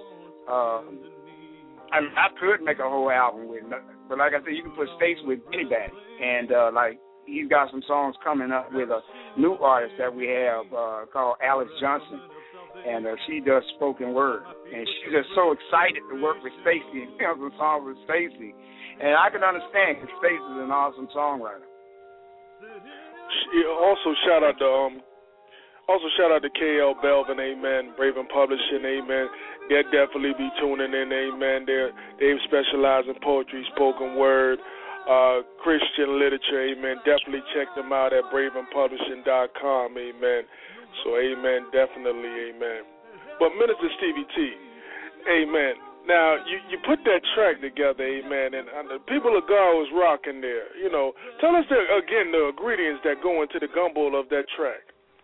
[SPEAKER 1] I mean, I could make a whole album with him, but like I said, you can put Stacey with anybody, and like he's got some songs coming up with a new artist that we have called Alex Johnson. And she does spoken word. And she's just so excited to work with Stacy and have some songs with Stacy. And I can understand because Stacy's an awesome songwriter.
[SPEAKER 4] Also shout out to KL Belvin, amen, Braven Publishing, amen. They'll definitely be tuning in, amen. They specialize in poetry, spoken word, Christian literature, amen. Definitely check them out at bravenpublishing.com, amen. So, amen, definitely, amen. But Minister Stevie T, amen. Now, you put that track together, amen, and the people of God was rocking there. You know, tell us, again, the ingredients that go into the gumbo of that track.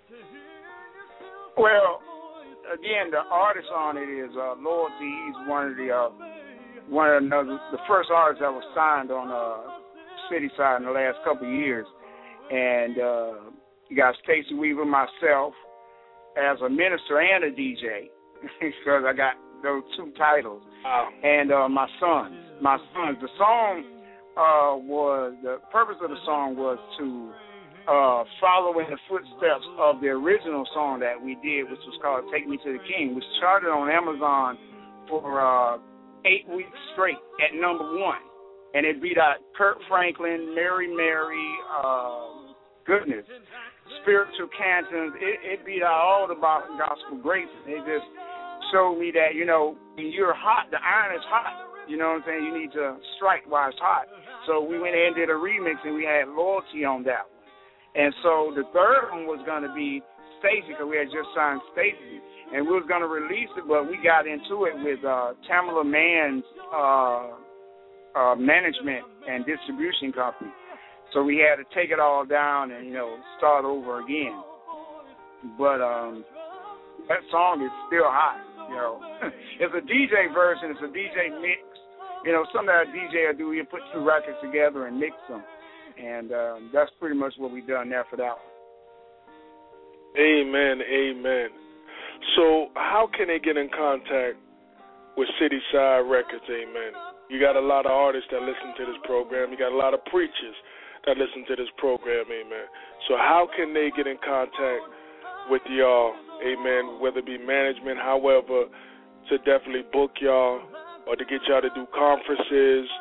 [SPEAKER 1] Well, again, the artist on it is Loyalty. He's one of the first artists that was signed on Cityside in the last couple of years. And you got Stacy Weaver, myself, as a minister and a DJ, because I got those two titles.
[SPEAKER 4] Wow.
[SPEAKER 1] And my sons. The song the purpose of the song was to follow in the footsteps of the original song that we did, which was called Take Me to the King, which charted on Amazon for 8 weeks straight at number 1. And it beat out Kirk Franklin, Mary, goodness, Spiritual Cantons. It beat out all the gospel greats. It just showed me that, you know, when you're hot, the iron is hot. You know what I'm saying? You need to strike while it's hot. So we went ahead and did a remix, and we had Loyalty on that one. And so the third one was going to be Stacy, because we had just signed Stacy. And we was going to release it, but we got into it with Tamala Mann's management and distribution company. So we had to take it all down and, you know, start over again. But that song is still hot, you know. It's a DJ version. It's a DJ mix. You know, something that a DJ will do, he'll put 2 records together and mix them. And that's pretty much what we've done there for that one.
[SPEAKER 4] Amen, amen. So how can they get in contact with Cityside Records, amen? You got a lot of artists that listen to this program. You got a lot of preachers that listen to this program, amen. So how can they get in contact with y'all, amen, whether it be management, however, to definitely book y'all or to get y'all to do conferences,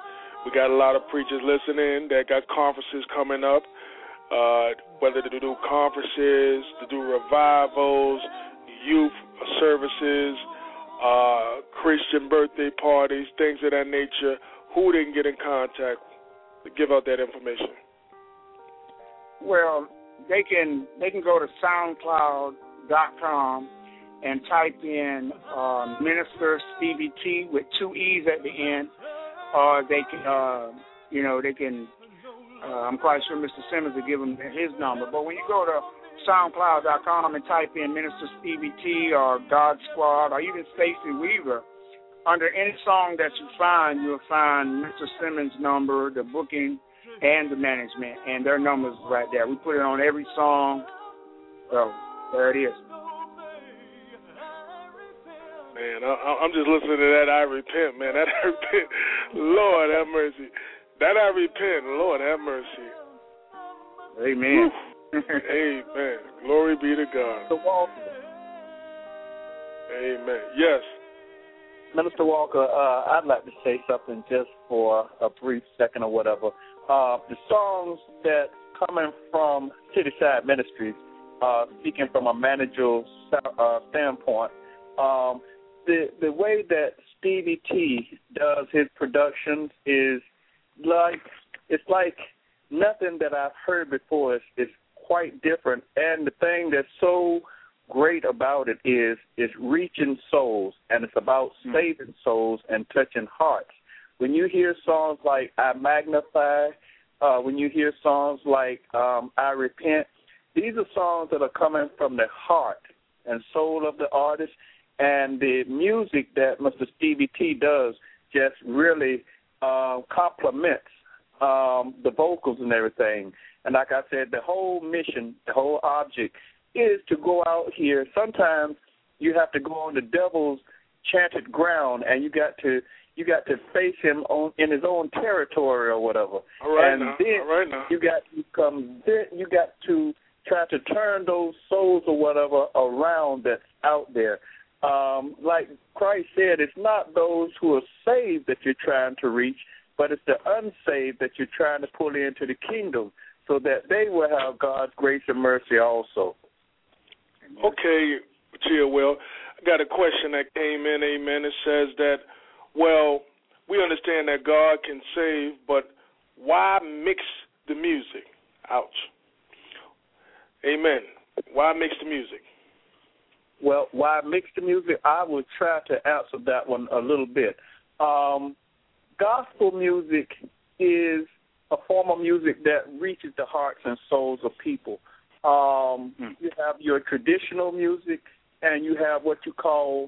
[SPEAKER 4] We got a lot of preachers listening that got conferences coming up, whether to do conferences, to do revivals, youth services, Christian birthday parties, things of that nature. Who they can get in contact to give out that information?
[SPEAKER 1] Well, they can go to SoundCloud.com and type in Minister Stevie T with 2 E's at the end, or they can, I'm quite sure Mr. Simmons will give them his number. But when you go to SoundCloud.com and type in Minister Stevie T or God Squad or even Stacy Weaver, under any song that you find, you'll find Mr. Simmons' number, the booking, and the management, and their numbers right there. We put it on every song, so there it is.
[SPEAKER 4] Man, I'm just listening to that I Repent, man. That I Repent, Lord have mercy. That I Repent, Lord have mercy.
[SPEAKER 1] Amen.
[SPEAKER 4] Amen. Glory be to God. Amen. Yes.
[SPEAKER 11] Minister Walker, I'd like to say something just for a brief second or whatever. The songs that coming from Cityside Ministries, speaking from a managerial standpoint, the way that Stevie T does his productions is it's like nothing that I've heard before. It's quite different, and the thing that's so great about it is it's reaching souls, and it's about saving souls and touching hearts. When you hear songs like I Magnify, when you hear songs like I Repent, these are songs that are coming from the heart and soul of the artist, and the music that Mr. Stevie T does just really complements the vocals and everything. And like I said, the whole mission, the whole object is to go out here. Sometimes you have to go on the devil's chanted ground, and you got to face him in his own territory or whatever. You got to try to turn those souls or whatever around that's out there. Like Christ said, it's not those who are saved that you're trying to reach, but it's the unsaved that you're trying to pull into the kingdom so that they will have God's grace and mercy also.
[SPEAKER 4] Okay, Chilwell, I got a question that came in, amen. It says that, well, we understand that God can save, but why mix the music? Ouch. Amen. Why mix the music?
[SPEAKER 11] Well, why mix the music? I will try to answer that one a little bit. Gospel music is a form of music that reaches the hearts and souls of people. You have your traditional music, and you have what you call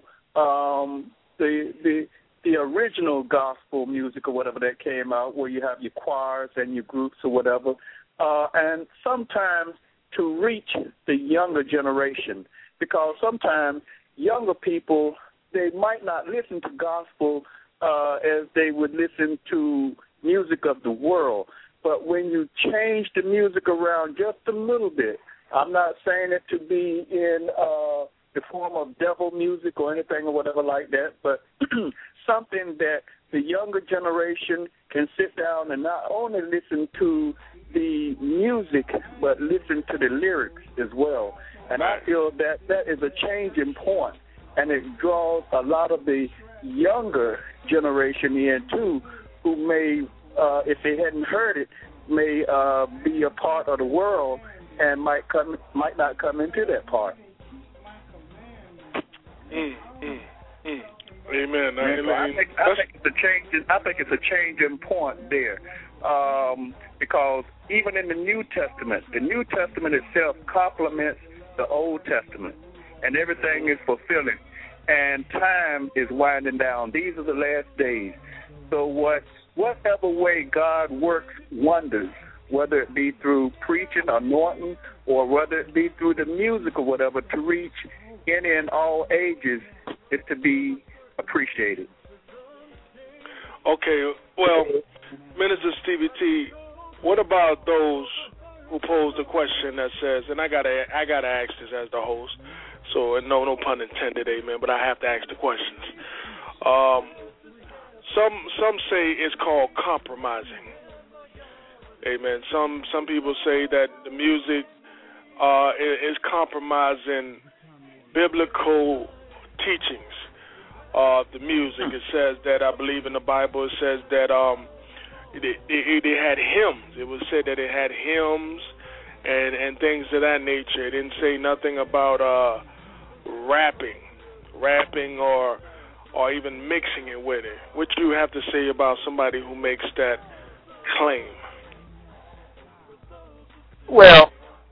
[SPEAKER 11] the original gospel music or whatever that came out, where you have your choirs and your groups or whatever. And sometimes to reach the younger generation, because sometimes younger people, they might not listen to gospel as they would listen to music of the world. But when you change the music around just a little bit, I'm not saying it to be in the form of devil music or anything or whatever like that, but something that the younger generation can sit down and not only listen to the music, but listen to the lyrics as well. And I feel that that is a changing point, and it draws a lot of the younger generation in, too, who may, if they hadn't heard it, may be a part of the world and might not come into that part.
[SPEAKER 4] Amen.
[SPEAKER 11] I think it's a changing point there, because even in the New Testament itself complements the Old Testament, and everything is fulfilling, and time is winding down. These are the last days. So whatever way God works wonders, whether it be through preaching, anointing, or whether it be through the music or whatever, to reach any and all ages, is to be appreciated.
[SPEAKER 4] Okay, well, Minister Stevie T, what about those who pose the question that says, and I gotta ask this as the host, so no pun intended, amen, but I have to ask the questions. some say it's called compromising. Amen. Some people say that the music is compromising biblical teachings of the music. It says that, I believe in the Bible, it says that it had hymns. It was said that it had hymns and things of that nature. It didn't say nothing about rapping or even mixing it with it. What do you have to say about somebody who makes that claim?
[SPEAKER 1] Well,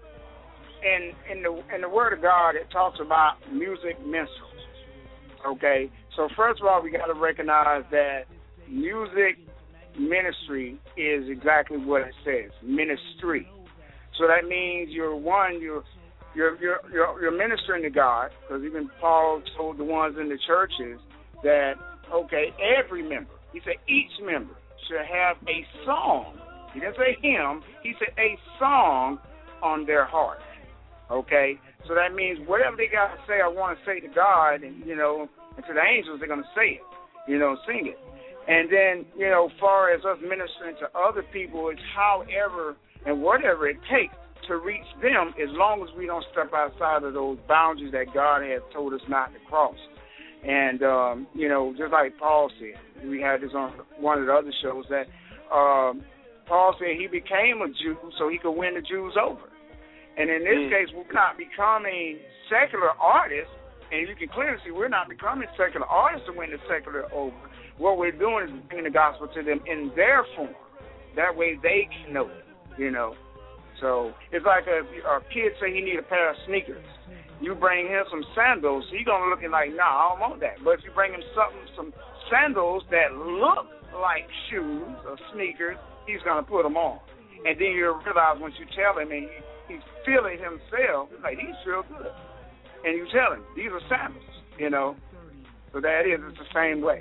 [SPEAKER 1] in the Word of God, it talks about music minstrels. Okay, so first of all, we got to recognize that music ministry is exactly what it says, ministry. So that means you're ministering to God, because even Paul told the ones in the churches that, okay, every member, he said each member should have a song. He didn't say hymn, he said a song on their heart. Okay? So that means whatever they got to say, I want to say to God, and, you know, and to the angels, they're going to say it, you know, sing it. And then, you know, as far as us ministering to other people, it's however and whatever it takes to reach them, as long as we don't step outside of those boundaries that God has told us not to cross. And, you know, just like Paul said, we had this on one of the other shows, that Paul said he became a Jew so he could win the Jews over. And in this case, we're not becoming secular artists, and you can clearly see we're not becoming secular artists to win the secular over. What we're doing is bringing the gospel to them in their form. That way they can know it, you know. So it's like a kid say he need a pair of sneakers. You bring him some sandals, he's going to look like, nah, I don't want that. But if you bring him some sandals that look like shoes or sneakers, he's going to put them on. And then you'll realize once you tell him, and he's feeling himself, like, these feel good. And you tell him, these are sandals, you know. So that is, it's the same way.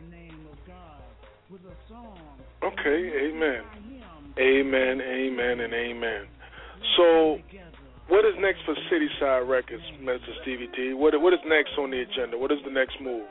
[SPEAKER 4] Okay, amen. Amen, amen, and amen. So what is next for Cityside Records, Mr. Stevie T? What is next on the agenda? What is the next move?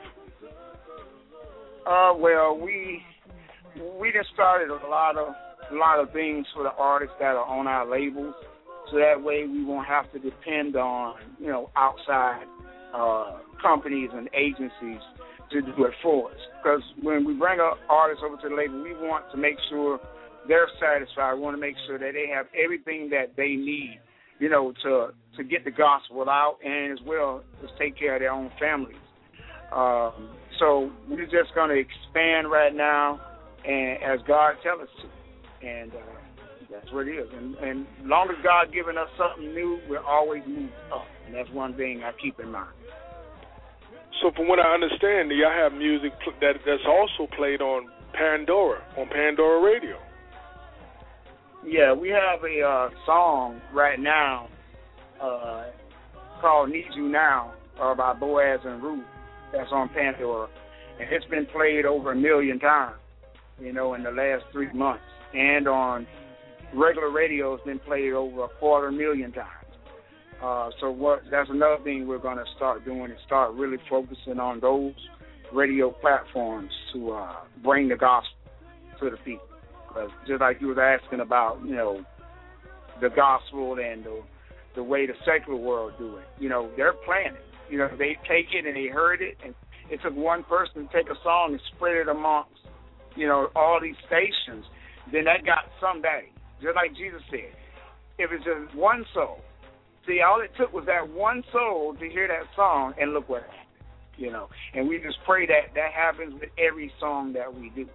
[SPEAKER 1] Well, we just started a lot of things for the artists that are on our labels, so that way we won't have to depend on, you know, outside companies and agencies to do it for us. Because when we bring our artists over to the label, we want to make sure they're satisfied. We want to make sure that they have everything that they need, you know, to get the gospel out, and as well as take care of their own families. So we're just going to expand right now, and as God tells us to, and that's what it is. And as long as God giving us something new, we're always moving up, and that's one thing I keep in mind.
[SPEAKER 4] So from what I understand, y'all have music that's also played on Pandora Radio.
[SPEAKER 1] Yeah, we have a song right now called Need You Now by Boaz and Ruth that's on Pandora. And it's been played over 1 million times, you know, in the last 3 months. And on regular radio, it's been played over 250,000 times. That's another thing we're going to start doing, is start really focusing on those radio platforms to bring the gospel to the people. Because just like you was asking about, you know, the gospel and the way the secular world do it, you know, they're playing it. You know, they take it and they heard it, and it took one person to take a song and spread it amongst, you know, all these stations. Then that got somebody, just like Jesus said, if it's just one soul. See, all it took was that one soul to hear that song, and look what happened, you know. And we just pray that happens with every song that we do.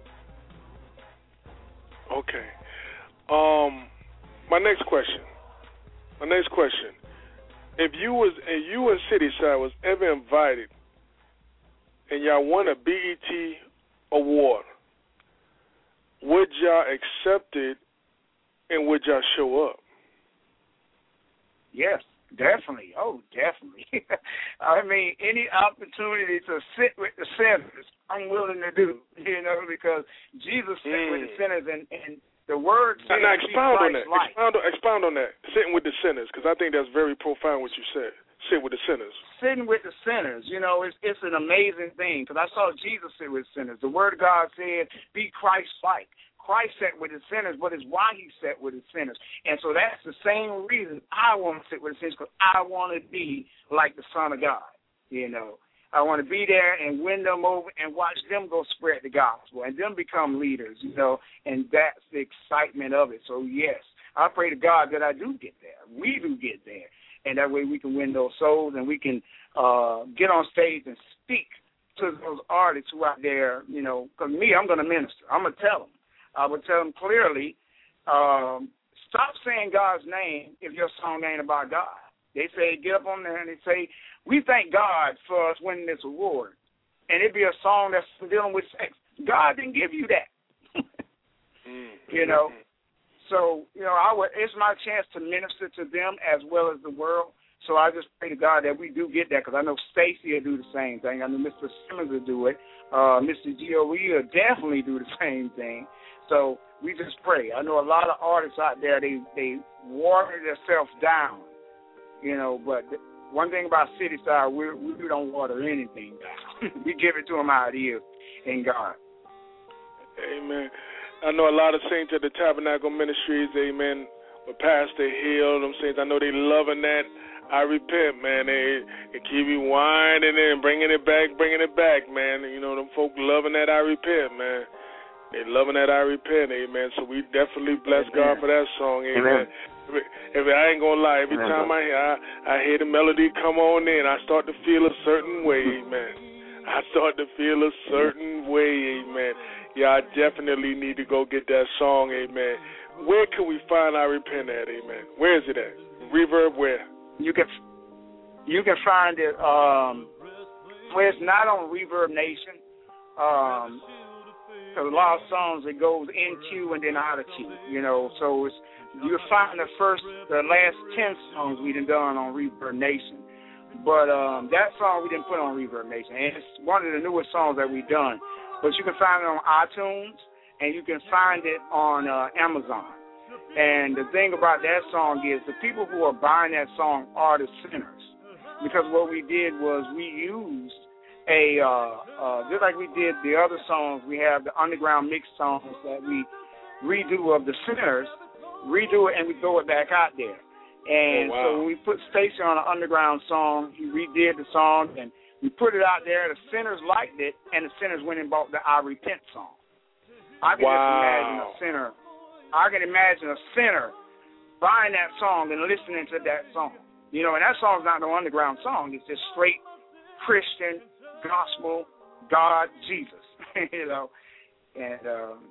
[SPEAKER 4] Okay. My next question. If you and Cityside was ever invited and y'all won a BET award, would y'all accept it and would y'all show up?
[SPEAKER 1] Yes, definitely. Oh, definitely. I mean, any opportunity to sit with the sinners, I'm willing to do, you know, because Jesus sat with the sinners, and the word says
[SPEAKER 4] now expound on that. Expound on that, sitting with the sinners, because I think that's very profound what you said. sit with the sinners.
[SPEAKER 1] Sitting with the sinners, you know, it's an amazing thing because I saw Jesus sit with sinners. The Word of God said, be Christ-like. Christ sat with his sinners, but it's why he sat with his sinners. And so that's the same reason I want to sit with the sinners, because I want to be like the Son of God, you know. I want to be there and win them over and watch them go spread the gospel and them become leaders, you know, and that's the excitement of it. So, yes, I pray to God that I do get there. We do get there. And that way we can win those souls and we can get on stage and speak to those artists who out there, you know, because me, I'm going to minister. I'm going to tell them. I would tell them clearly, stop saying God's name if your song ain't about God. They say, get up on there and they say, we thank God for us winning this award. And it'd be a song that's dealing with sex. God didn't give you that. You know? So, you know, it's my chance to minister to them as well as the world. So I just pray to God that we do get that, because I know Stacy will do the same thing. I know Mr. Simmons will do it. Mr. G.O.E. will definitely do the same thing. So we just pray. I know a lot of artists out there, they water themselves down, you know, but one thing about City Side, we don't water anything down. We give it to them how it is in God.
[SPEAKER 4] Amen. I know a lot of saints at the Tabernacle Ministries, amen, with Pastor Hill, them saints, I know they loving that. I repent, man. They keep you winding and bringing it back, man. You know, them folk loving that I repent, man. They loving that I repent, amen. So we definitely bless God for that song, amen. If I ain't gonna lie, every time I hear the melody come on in, I start to feel a certain way, amen. I start to feel a certain way, amen. Yeah, I definitely need to go get that song, amen. Where can we find I repent at, amen? Where is it at? Reverb where?
[SPEAKER 1] You can find it. Well, it's not on Reverb Nation. Because a lot of songs, it goes in Q and then out of Q, you know. So you'll find the last 10 songs we done on Reverb Nation. But that song we didn't put on Reverb Nation. And it's one of the newest songs that we've done. But you can find it on iTunes, and you can find it on Amazon. And the thing about that song is the people who are buying that song are the sinners. Because what we did was we used just like we did the other songs, we have the underground mix songs that we redo of the sinners, redo it, and we throw it back out there. And so when we put Stacy on an underground song, he redid the song, and we put it out there. The sinners liked it, and the sinners went and bought the I Repent song. I can imagine a sinner buying that song and listening to that song. You know, and that song's not no underground song. It's just straight Christian, gospel, God, Jesus. You know, and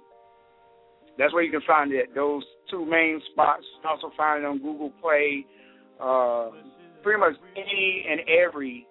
[SPEAKER 1] that's where you can find it. Those two main spots. You can also find it on Google Play. Pretty much any and every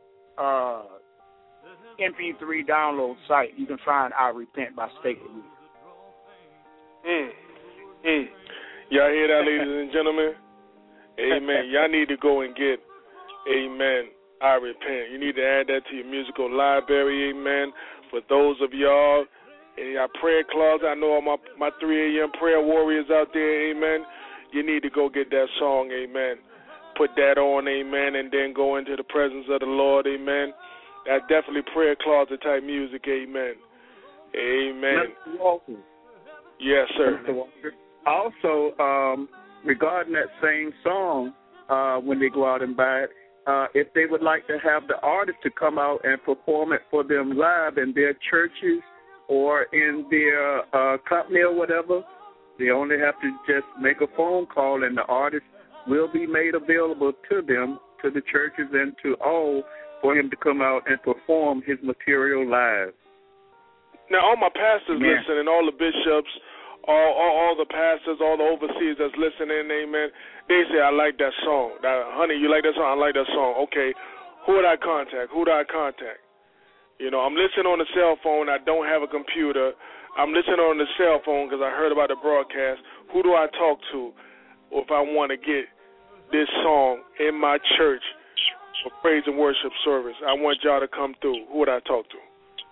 [SPEAKER 1] MP3 download site, you can find I Repent by Stacy Weaver.
[SPEAKER 4] Y'all hear that, ladies and gentlemen? Amen. Y'all need to go and get, amen, I Repent. You need to add that to your musical library, amen. For those of y'all in your prayer closet, I know all my 3 a.m. prayer warriors out there, amen. You need to go get that song, amen. Put that on, amen, and then go into the presence of the Lord, amen. That's definitely prayer closet type music, amen. Amen.
[SPEAKER 11] Mr. Walker.
[SPEAKER 4] Yes, sir.
[SPEAKER 11] Mr. Walker. Also, regarding that same song, when they go out and buy it, if they would like to have the artist to come out and perform it for them live in their churches or in their company or whatever, they only have to just make a phone call, and the artist will be made available to them, to the churches and to all, for him to come out and perform his material live.
[SPEAKER 4] Now, all my pastors listening, all the bishops, all the pastors, all the overseers that's listening, amen, they say, I like that song. Honey, you like that song? I like that song. Okay, who would I contact? Who do I contact? You know, I'm listening on the cell phone. I don't have a computer. I'm listening on the cell phone because I heard about the broadcast. Who do I talk to if I want to get this song in my church for praise and worship service? I want y'all to come through. Who would I talk to?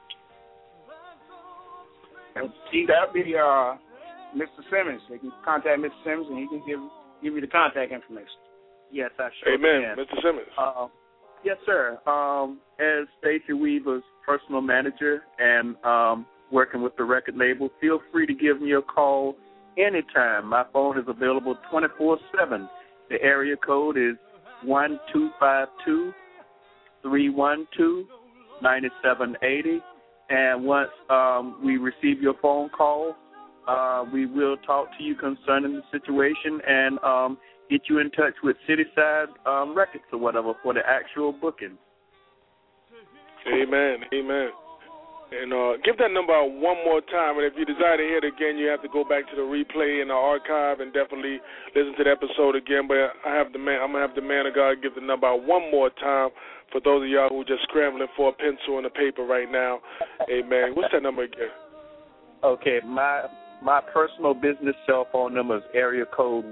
[SPEAKER 1] See, that would be Mr. Simmons. They can contact Mr. Simmons, and he can give you the contact information.
[SPEAKER 8] Yes, I sure
[SPEAKER 4] Amen,
[SPEAKER 8] can.
[SPEAKER 4] Mr. Simmons.
[SPEAKER 11] Yes, sir. As Stacey Weaver's personal manager and working with the record label, feel free to give me a call anytime. My phone is available 24/7. The area code is 1-252-312-9780. And once we receive your phone call, we will talk to you concerning the situation and get you in touch with Cityside Records or whatever for the actual booking.
[SPEAKER 4] Amen. Amen. And give that number out one more time. And if you desire to hear it again, you have to go back to the replay in the archive and definitely listen to the episode again. But I'm going to have the man of God give the number out one more time for those of y'all who are just scrambling for a pencil and a paper right now. Amen. What's that number again?
[SPEAKER 11] Okay, my personal business cell phone number is area code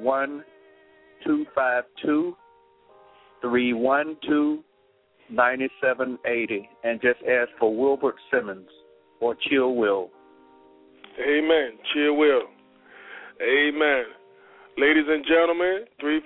[SPEAKER 11] 1-252-312-9780, and just ask for Wilbert Simmons or Chill Will.
[SPEAKER 4] Amen. Chill Will. Amen. Ladies and gentlemen,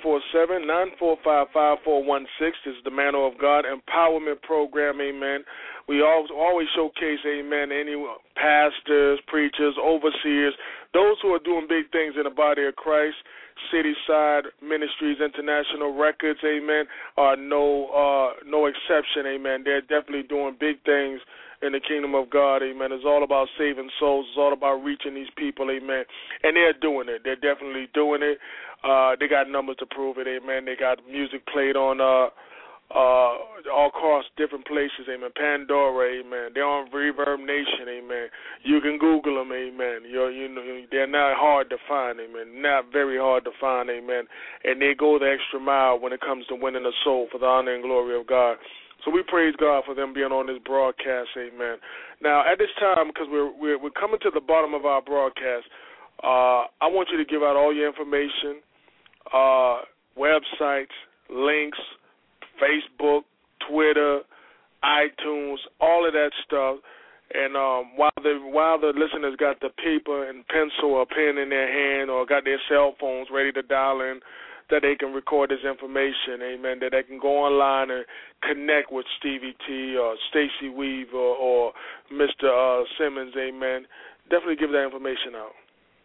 [SPEAKER 4] 347-945-5416 is the Mantle of God Empowerment Program, amen. We always showcase, amen, any pastors, preachers, overseers, those who are doing big things in the body of Christ. Cityside Ministries International Records, amen, are no exception, amen. They're definitely doing big things in the kingdom of God, amen. It's all about saving souls. It's all about reaching these people, amen. And they're doing it. They're definitely doing it. They got numbers to prove it, amen. They got music played on all across different places, amen. Pandora, amen. They're on Reverb Nation, amen. You can Google them, amen. They're not hard to find, amen. Not very hard to find, amen. And they go the extra mile when it comes to winning a soul for the honor and glory of God. So we praise God for them being on this broadcast, amen. Now, at this time, because we're coming to the bottom of our broadcast, I want you to give out all your information, websites, links, Facebook, Twitter, iTunes, all of that stuff. And while the listeners got the paper and pencil or pen in their hand or got their cell phones ready to dial in, that they can record this information, amen, that they can go online and connect with Stevie T or Stacey Weaver or Mr. Simmons, amen. Definitely give that information out.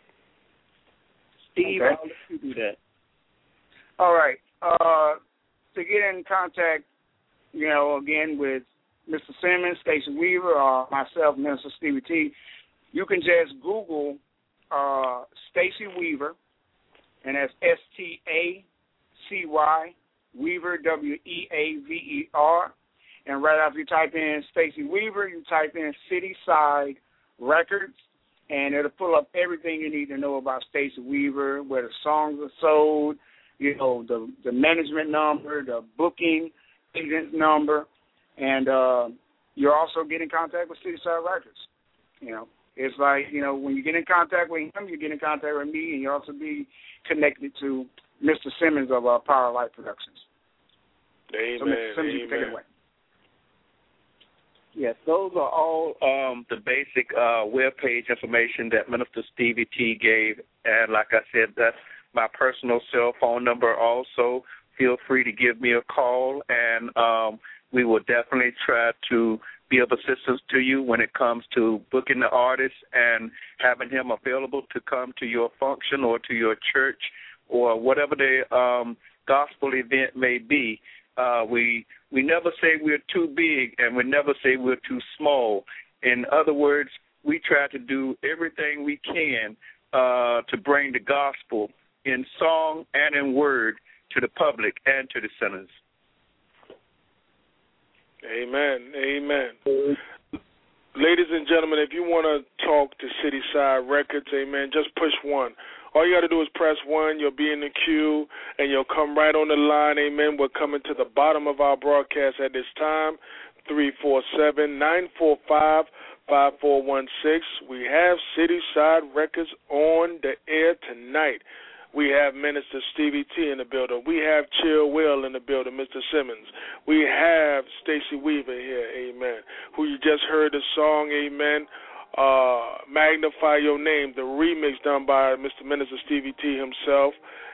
[SPEAKER 11] Steve, I'll let you do that.
[SPEAKER 1] All right. To get in contact, again with Mr. Simmons, Stacey Weaver, or myself, Minister Stevie T, you can just Google Stacey Weaver, and that's S-T-A-C-Y, Weaver, W-E-A-V-E-R. And right after you type in Stacey Weaver, you type in Cityside Records, and it'll pull up everything you need to know about Stacey Weaver, where the songs are sold, the management number, the booking agent number, and you're also getting in contact with Cityside Records. It's like, when you get in contact with him, you get in contact with me, and you also be connected to Mr. Simmons of Power Light Productions.
[SPEAKER 4] Amen.
[SPEAKER 1] So, Mr. Simmons, you can take it away.
[SPEAKER 11] Yes, those are all the basic web page information that Minister Stevie T gave. And like I said, that's my personal cell phone number also. Feel free to give me a call, and we will definitely try to be of assistance to you when it comes to booking the artist and having him available to come to your function or to your church or whatever the gospel event may be. We never say we're too big, and we never say we're too small. In other words, we try to do everything we can to bring the gospel in song and in word to the public and to the sinners.
[SPEAKER 4] Amen. Amen. Ladies and gentlemen, if you want to talk to Cityside Records, amen, just push 1. All you got to do is press 1. You'll be in the queue, and you'll come right on the line, amen. We're coming to the bottom of our broadcast at this time, 347-945-5416. We have Cityside Records on the air tonight. We have Minister Stevie T in the building. We have Chill Will in the building, Mr. Simmons. We have Stacey Weaver here, amen, who you just heard the song, amen, Magnify Your Name, the remix done by Mr. Minister Stevie T himself,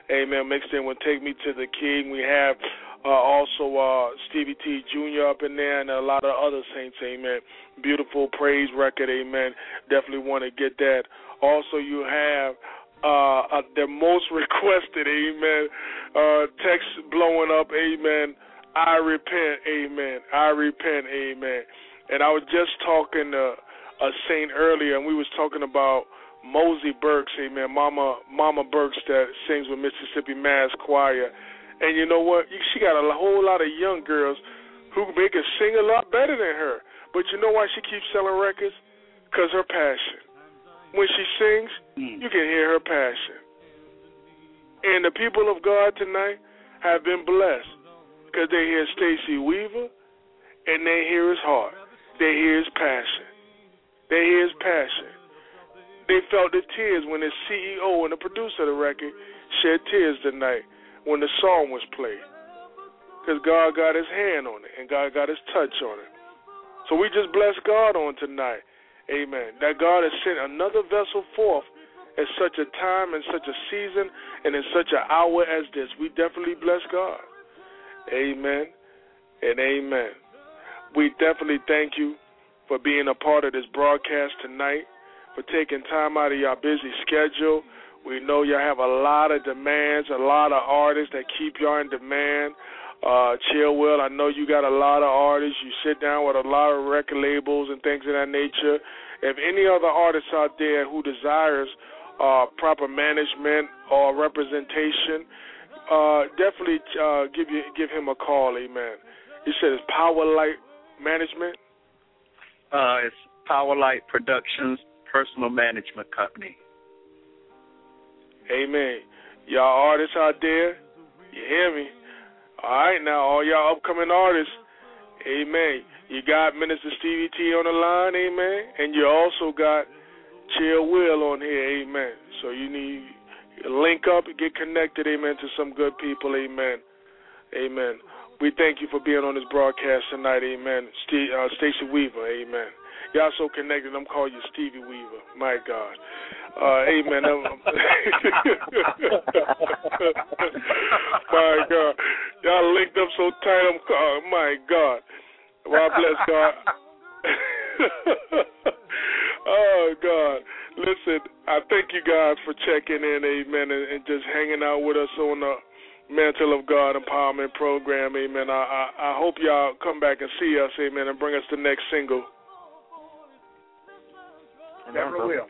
[SPEAKER 4] Amen. Mixed in with Take Me to the King. We have also Stevie T Jr. up in there and a lot of other saints. Amen. Beautiful praise record. Amen. Definitely want to get that. Also, you have the most requested. Amen. Text blowing up. Amen. I repent. Amen. I repent. Amen. And I was just talking to a saint earlier, and we was talking about Mosey Burks, amen, Mama Burks that sings with Mississippi Mass Choir. And you know what? She got a whole lot of young girls who can sing a lot better than her. But you know why she keeps selling records? Because her passion. When she sings, you can hear her passion. And the people of God tonight have been blessed because they hear Stacy Weaver and they hear his heart. They hear his passion. They hear his passion. They felt the tears when the CEO and the producer of the record shed tears tonight when the song was played. Because God got his hand on it and God got his touch on it. So we just bless God on tonight. Amen. That God has sent another vessel forth at such a time and such a season and in such an hour as this. We definitely bless God. Amen and amen. We definitely thank you for being a part of this broadcast tonight, for taking time out of your busy schedule. We know you have a lot of demands, a lot of artists that keep you in demand. Chill Will, I know you got a lot of artists. You sit down with a lot of record labels and things of that nature. If any other artists out there who desires proper management or representation, definitely give him a call, amen. You said it's Power Light Management?
[SPEAKER 11] It's Power Light Productions Personal Management Company.
[SPEAKER 4] Amen. Y'all artists out there, you hear me? All right, now, all y'all upcoming artists, amen. You got Minister Stevie T on the line, amen, and you also got Chill Will on here, amen. So you need to link up and get connected, amen, to some good people, amen. Amen. We thank you for being on this broadcast tonight, amen. Stacey Weaver, amen. Y'all so connected, I'm calling you Stevie Weaver. My God. Amen. My God. Y'all linked up so tight, my God. Well, bless God. Oh, God. Listen, I thank you guys for checking in, amen, and just hanging out with us on the Mantle of God Empowerment Program, amen. I hope y'all come back and see us, amen, and bring us the next single.
[SPEAKER 1] Never will.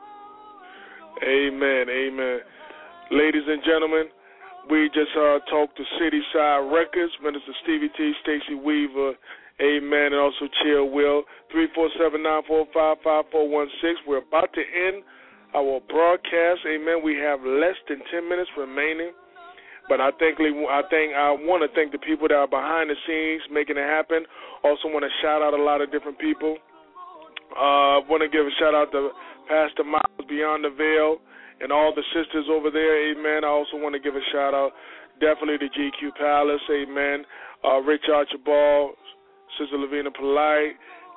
[SPEAKER 4] Amen, amen. Ladies and gentlemen, we just talked to City Side Records, Minister Stevie T, Stacey Weaver, amen, and also Chill Will. 347-945-5416. We're about to end our broadcast, amen. We have less than 10 minutes remaining. But I want to thank the people that are behind the scenes making it happen. Also want to shout out a lot of different people. I want to give a shout out to Pastor Miles Beyond the Veil and all the sisters over there, amen. I also want to give a shout out definitely to GQ Palace, amen. Rich Archibald, Sister Lavina Polite,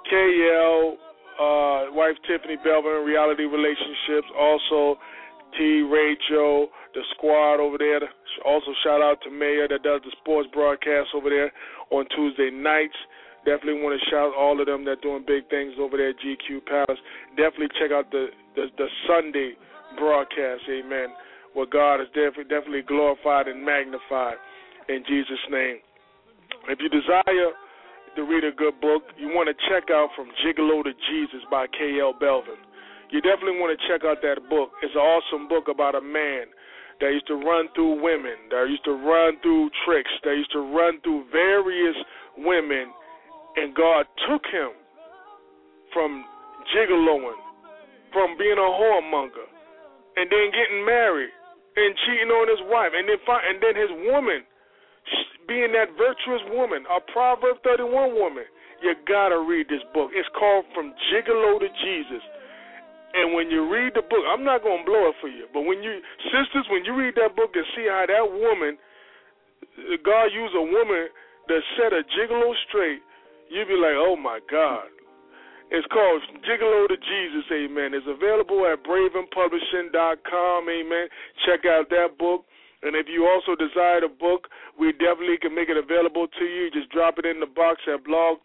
[SPEAKER 4] KL, wife Tiffany Belvin, Reality Relationships, also T. Rachel, the squad over there. Also shout out to Mayor that does the sports broadcast over there on Tuesday nights. Definitely want to shout all of them that doing big things over there at GQ Palace. Definitely check out the Sunday broadcast, amen, where God is definitely glorified and magnified in Jesus' name. If you desire to read a good book, you want to check out From Gigolo to Jesus by K.L. Belvin. You definitely want to check out that book. It's an awesome book about a man that used to run through women, that used to run through tricks, that used to run through various women, and God took him from gigoloing, from being a whoremonger, and then getting married and cheating on his wife, and then his woman being that virtuous woman, a Proverb 31 woman. You got to read this book. It's called From Gigolo to Jesus. And when you read the book, I'm not going to blow it for you, but when you read that book and see how that woman, God used a woman that set a gigolo straight, you'll be like, oh, my God. It's called Gigolo to Jesus, amen. It's available at bravenpublishing.com, amen. Check out that book. And if you also desire the book, we definitely can make it available to you. Just drop it in the box at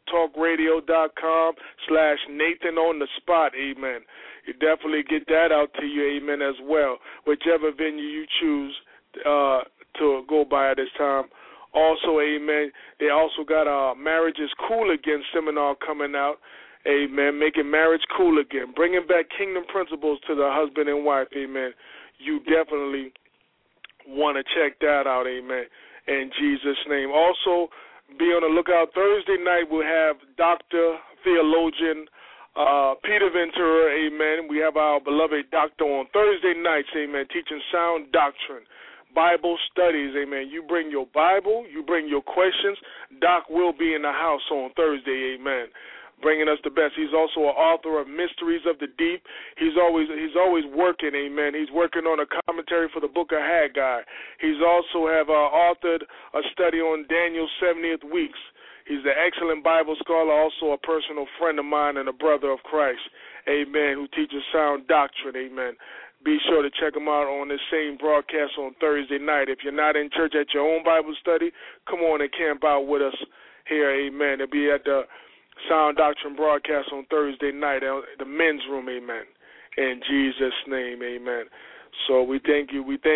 [SPEAKER 4] blogtalkradio.com/Nathan on the spot. Amen. You definitely get that out to you. Amen. As well, whichever venue you choose to go by at this time. Also, amen, they also got a Marriage is Cool Again seminar coming out. Amen. Making marriage cool again. Bringing back kingdom principles to the husband and wife. Amen. You definitely want to check that out. Amen. In Jesus' name. Also, be on the lookout. Thursday night we'll have Dr. Theologian Peter Ventura. Amen. We have our beloved doctor on Thursday nights. Amen. Teaching sound doctrine. Bible studies, amen. You bring your Bible, you bring your questions. Doc will be in the house on Thursday, amen, bringing us the best. He's also an author of Mysteries of the Deep. He's always working, amen. He's working on a commentary for the book of Haggai. He's also have authored a study on Daniel's 70th weeks. He's an excellent Bible scholar, also a personal friend of mine and a brother of Christ, amen, who teaches sound doctrine, amen. Be sure to check them out on this same broadcast on Thursday night. If you're not in church at your own Bible study, come on and camp out with us here, amen. It'll be at the Sound Doctrine broadcast on Thursday night at the men's room, amen. In Jesus' name, amen. So we thank you for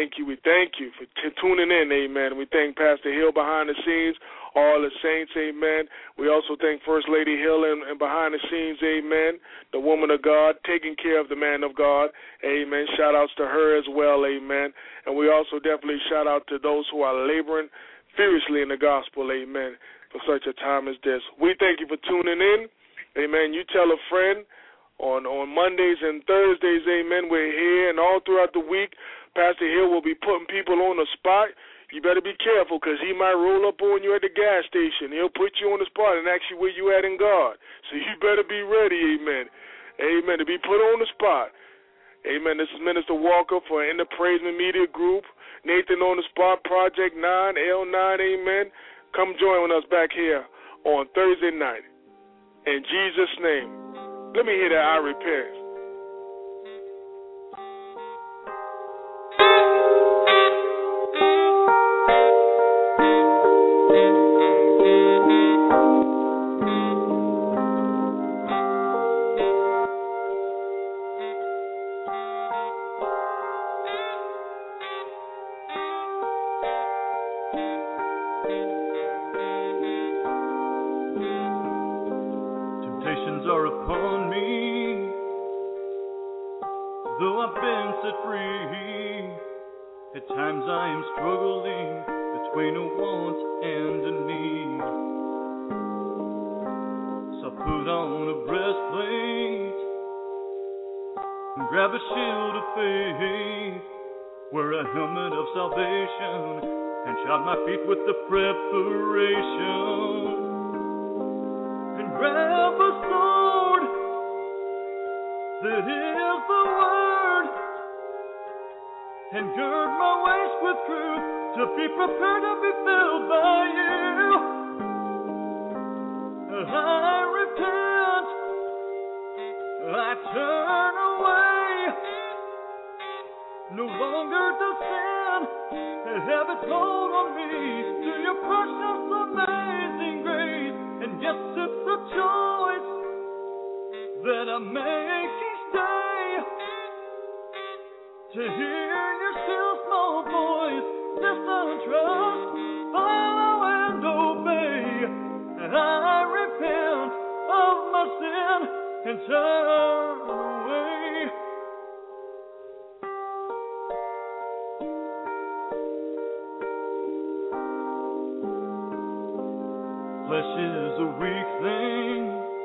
[SPEAKER 4] tuning in, amen. We thank Pastor Hill behind the scenes, all the saints, amen. We also thank First Lady Hill and behind the scenes, amen, the woman of God, taking care of the man of God, amen. Shout-outs to her as well, amen. And we also definitely shout-out to those who are laboring furiously in the gospel, amen, for such a time as this. We thank you for tuning in, amen. You tell a friend. On Mondays and Thursdays, amen, we're here, and all throughout the week, Pastor Hill will be putting people on the spot. You better be careful, because he might roll up on you at the gas station. He'll put you on the spot and ask you where you at in God. So you better be ready, amen. Amen, to be put on the spot. Amen. This is Minister Walker for In the Praisement Media Group, Nathan on the Spot, Project 9, L9, amen. Come join us back here on Thursday night. In Jesus' name. Let me hear that I repent.
[SPEAKER 6] Temptations are upon me, though I've been set free. At times I am struggling between a want and a need. So I put on a breastplate and grab a shield of faith, wear a helmet of salvation, and shod my feet with the preparation. Grab a sword, that is the word, and gird my waist with truth, to be prepared to be filled by you. I repent, I turn away, no longer to sin, have its hold on me, to your precious amazing grace. And yes, it's a choice that I make each day, to hear your still small voice, listen, trust, follow and obey. And I repent of my sin and turn away. Flesh is a weak thing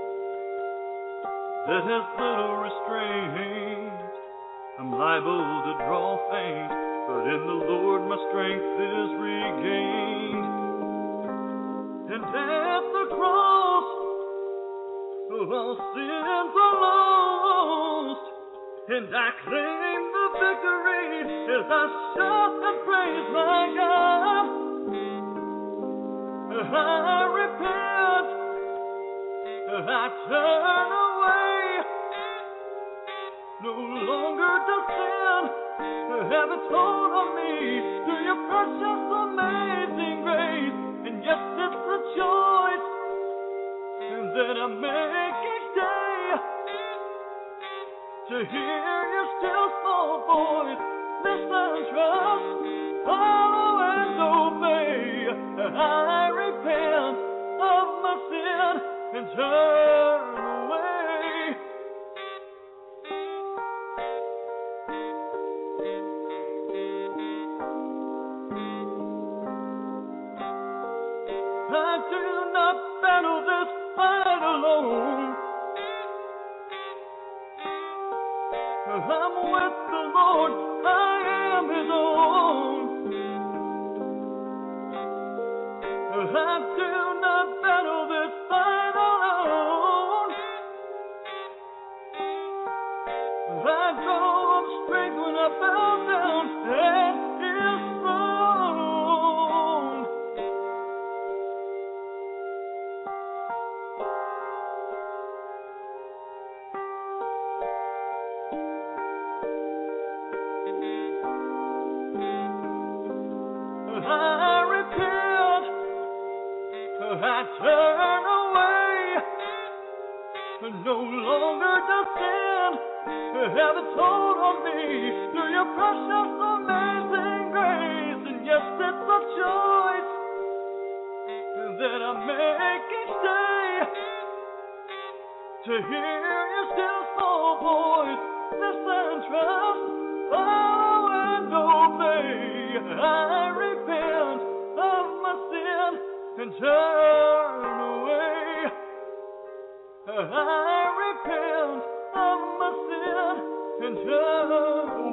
[SPEAKER 6] that has little restraint. I'm liable to draw faint, but in the Lord my strength is regained. And at the cross, all sins are lost, and I claim the victory as I shout and praise my God. I repent, I turn away, no longer to sin, have it told of me through your precious, amazing grace. And yes, it's a choice that I make each day to hear your still small voice. Listen, trust, follow and obey. I repent of my sin and turn away. I do not battle this fight alone. I'm with the Lord, I am His own. I do not battle this fight alone. I draw up strength when I bow down at His throne. I repent, I turn away, no longer to sin, have it told on me through your precious, amazing grace. And yes, it's a choice that I make each day to hear your still small voice. Listen, trust, follow and obey. I repent of my sin and turn away. I repent of my sin and turn away.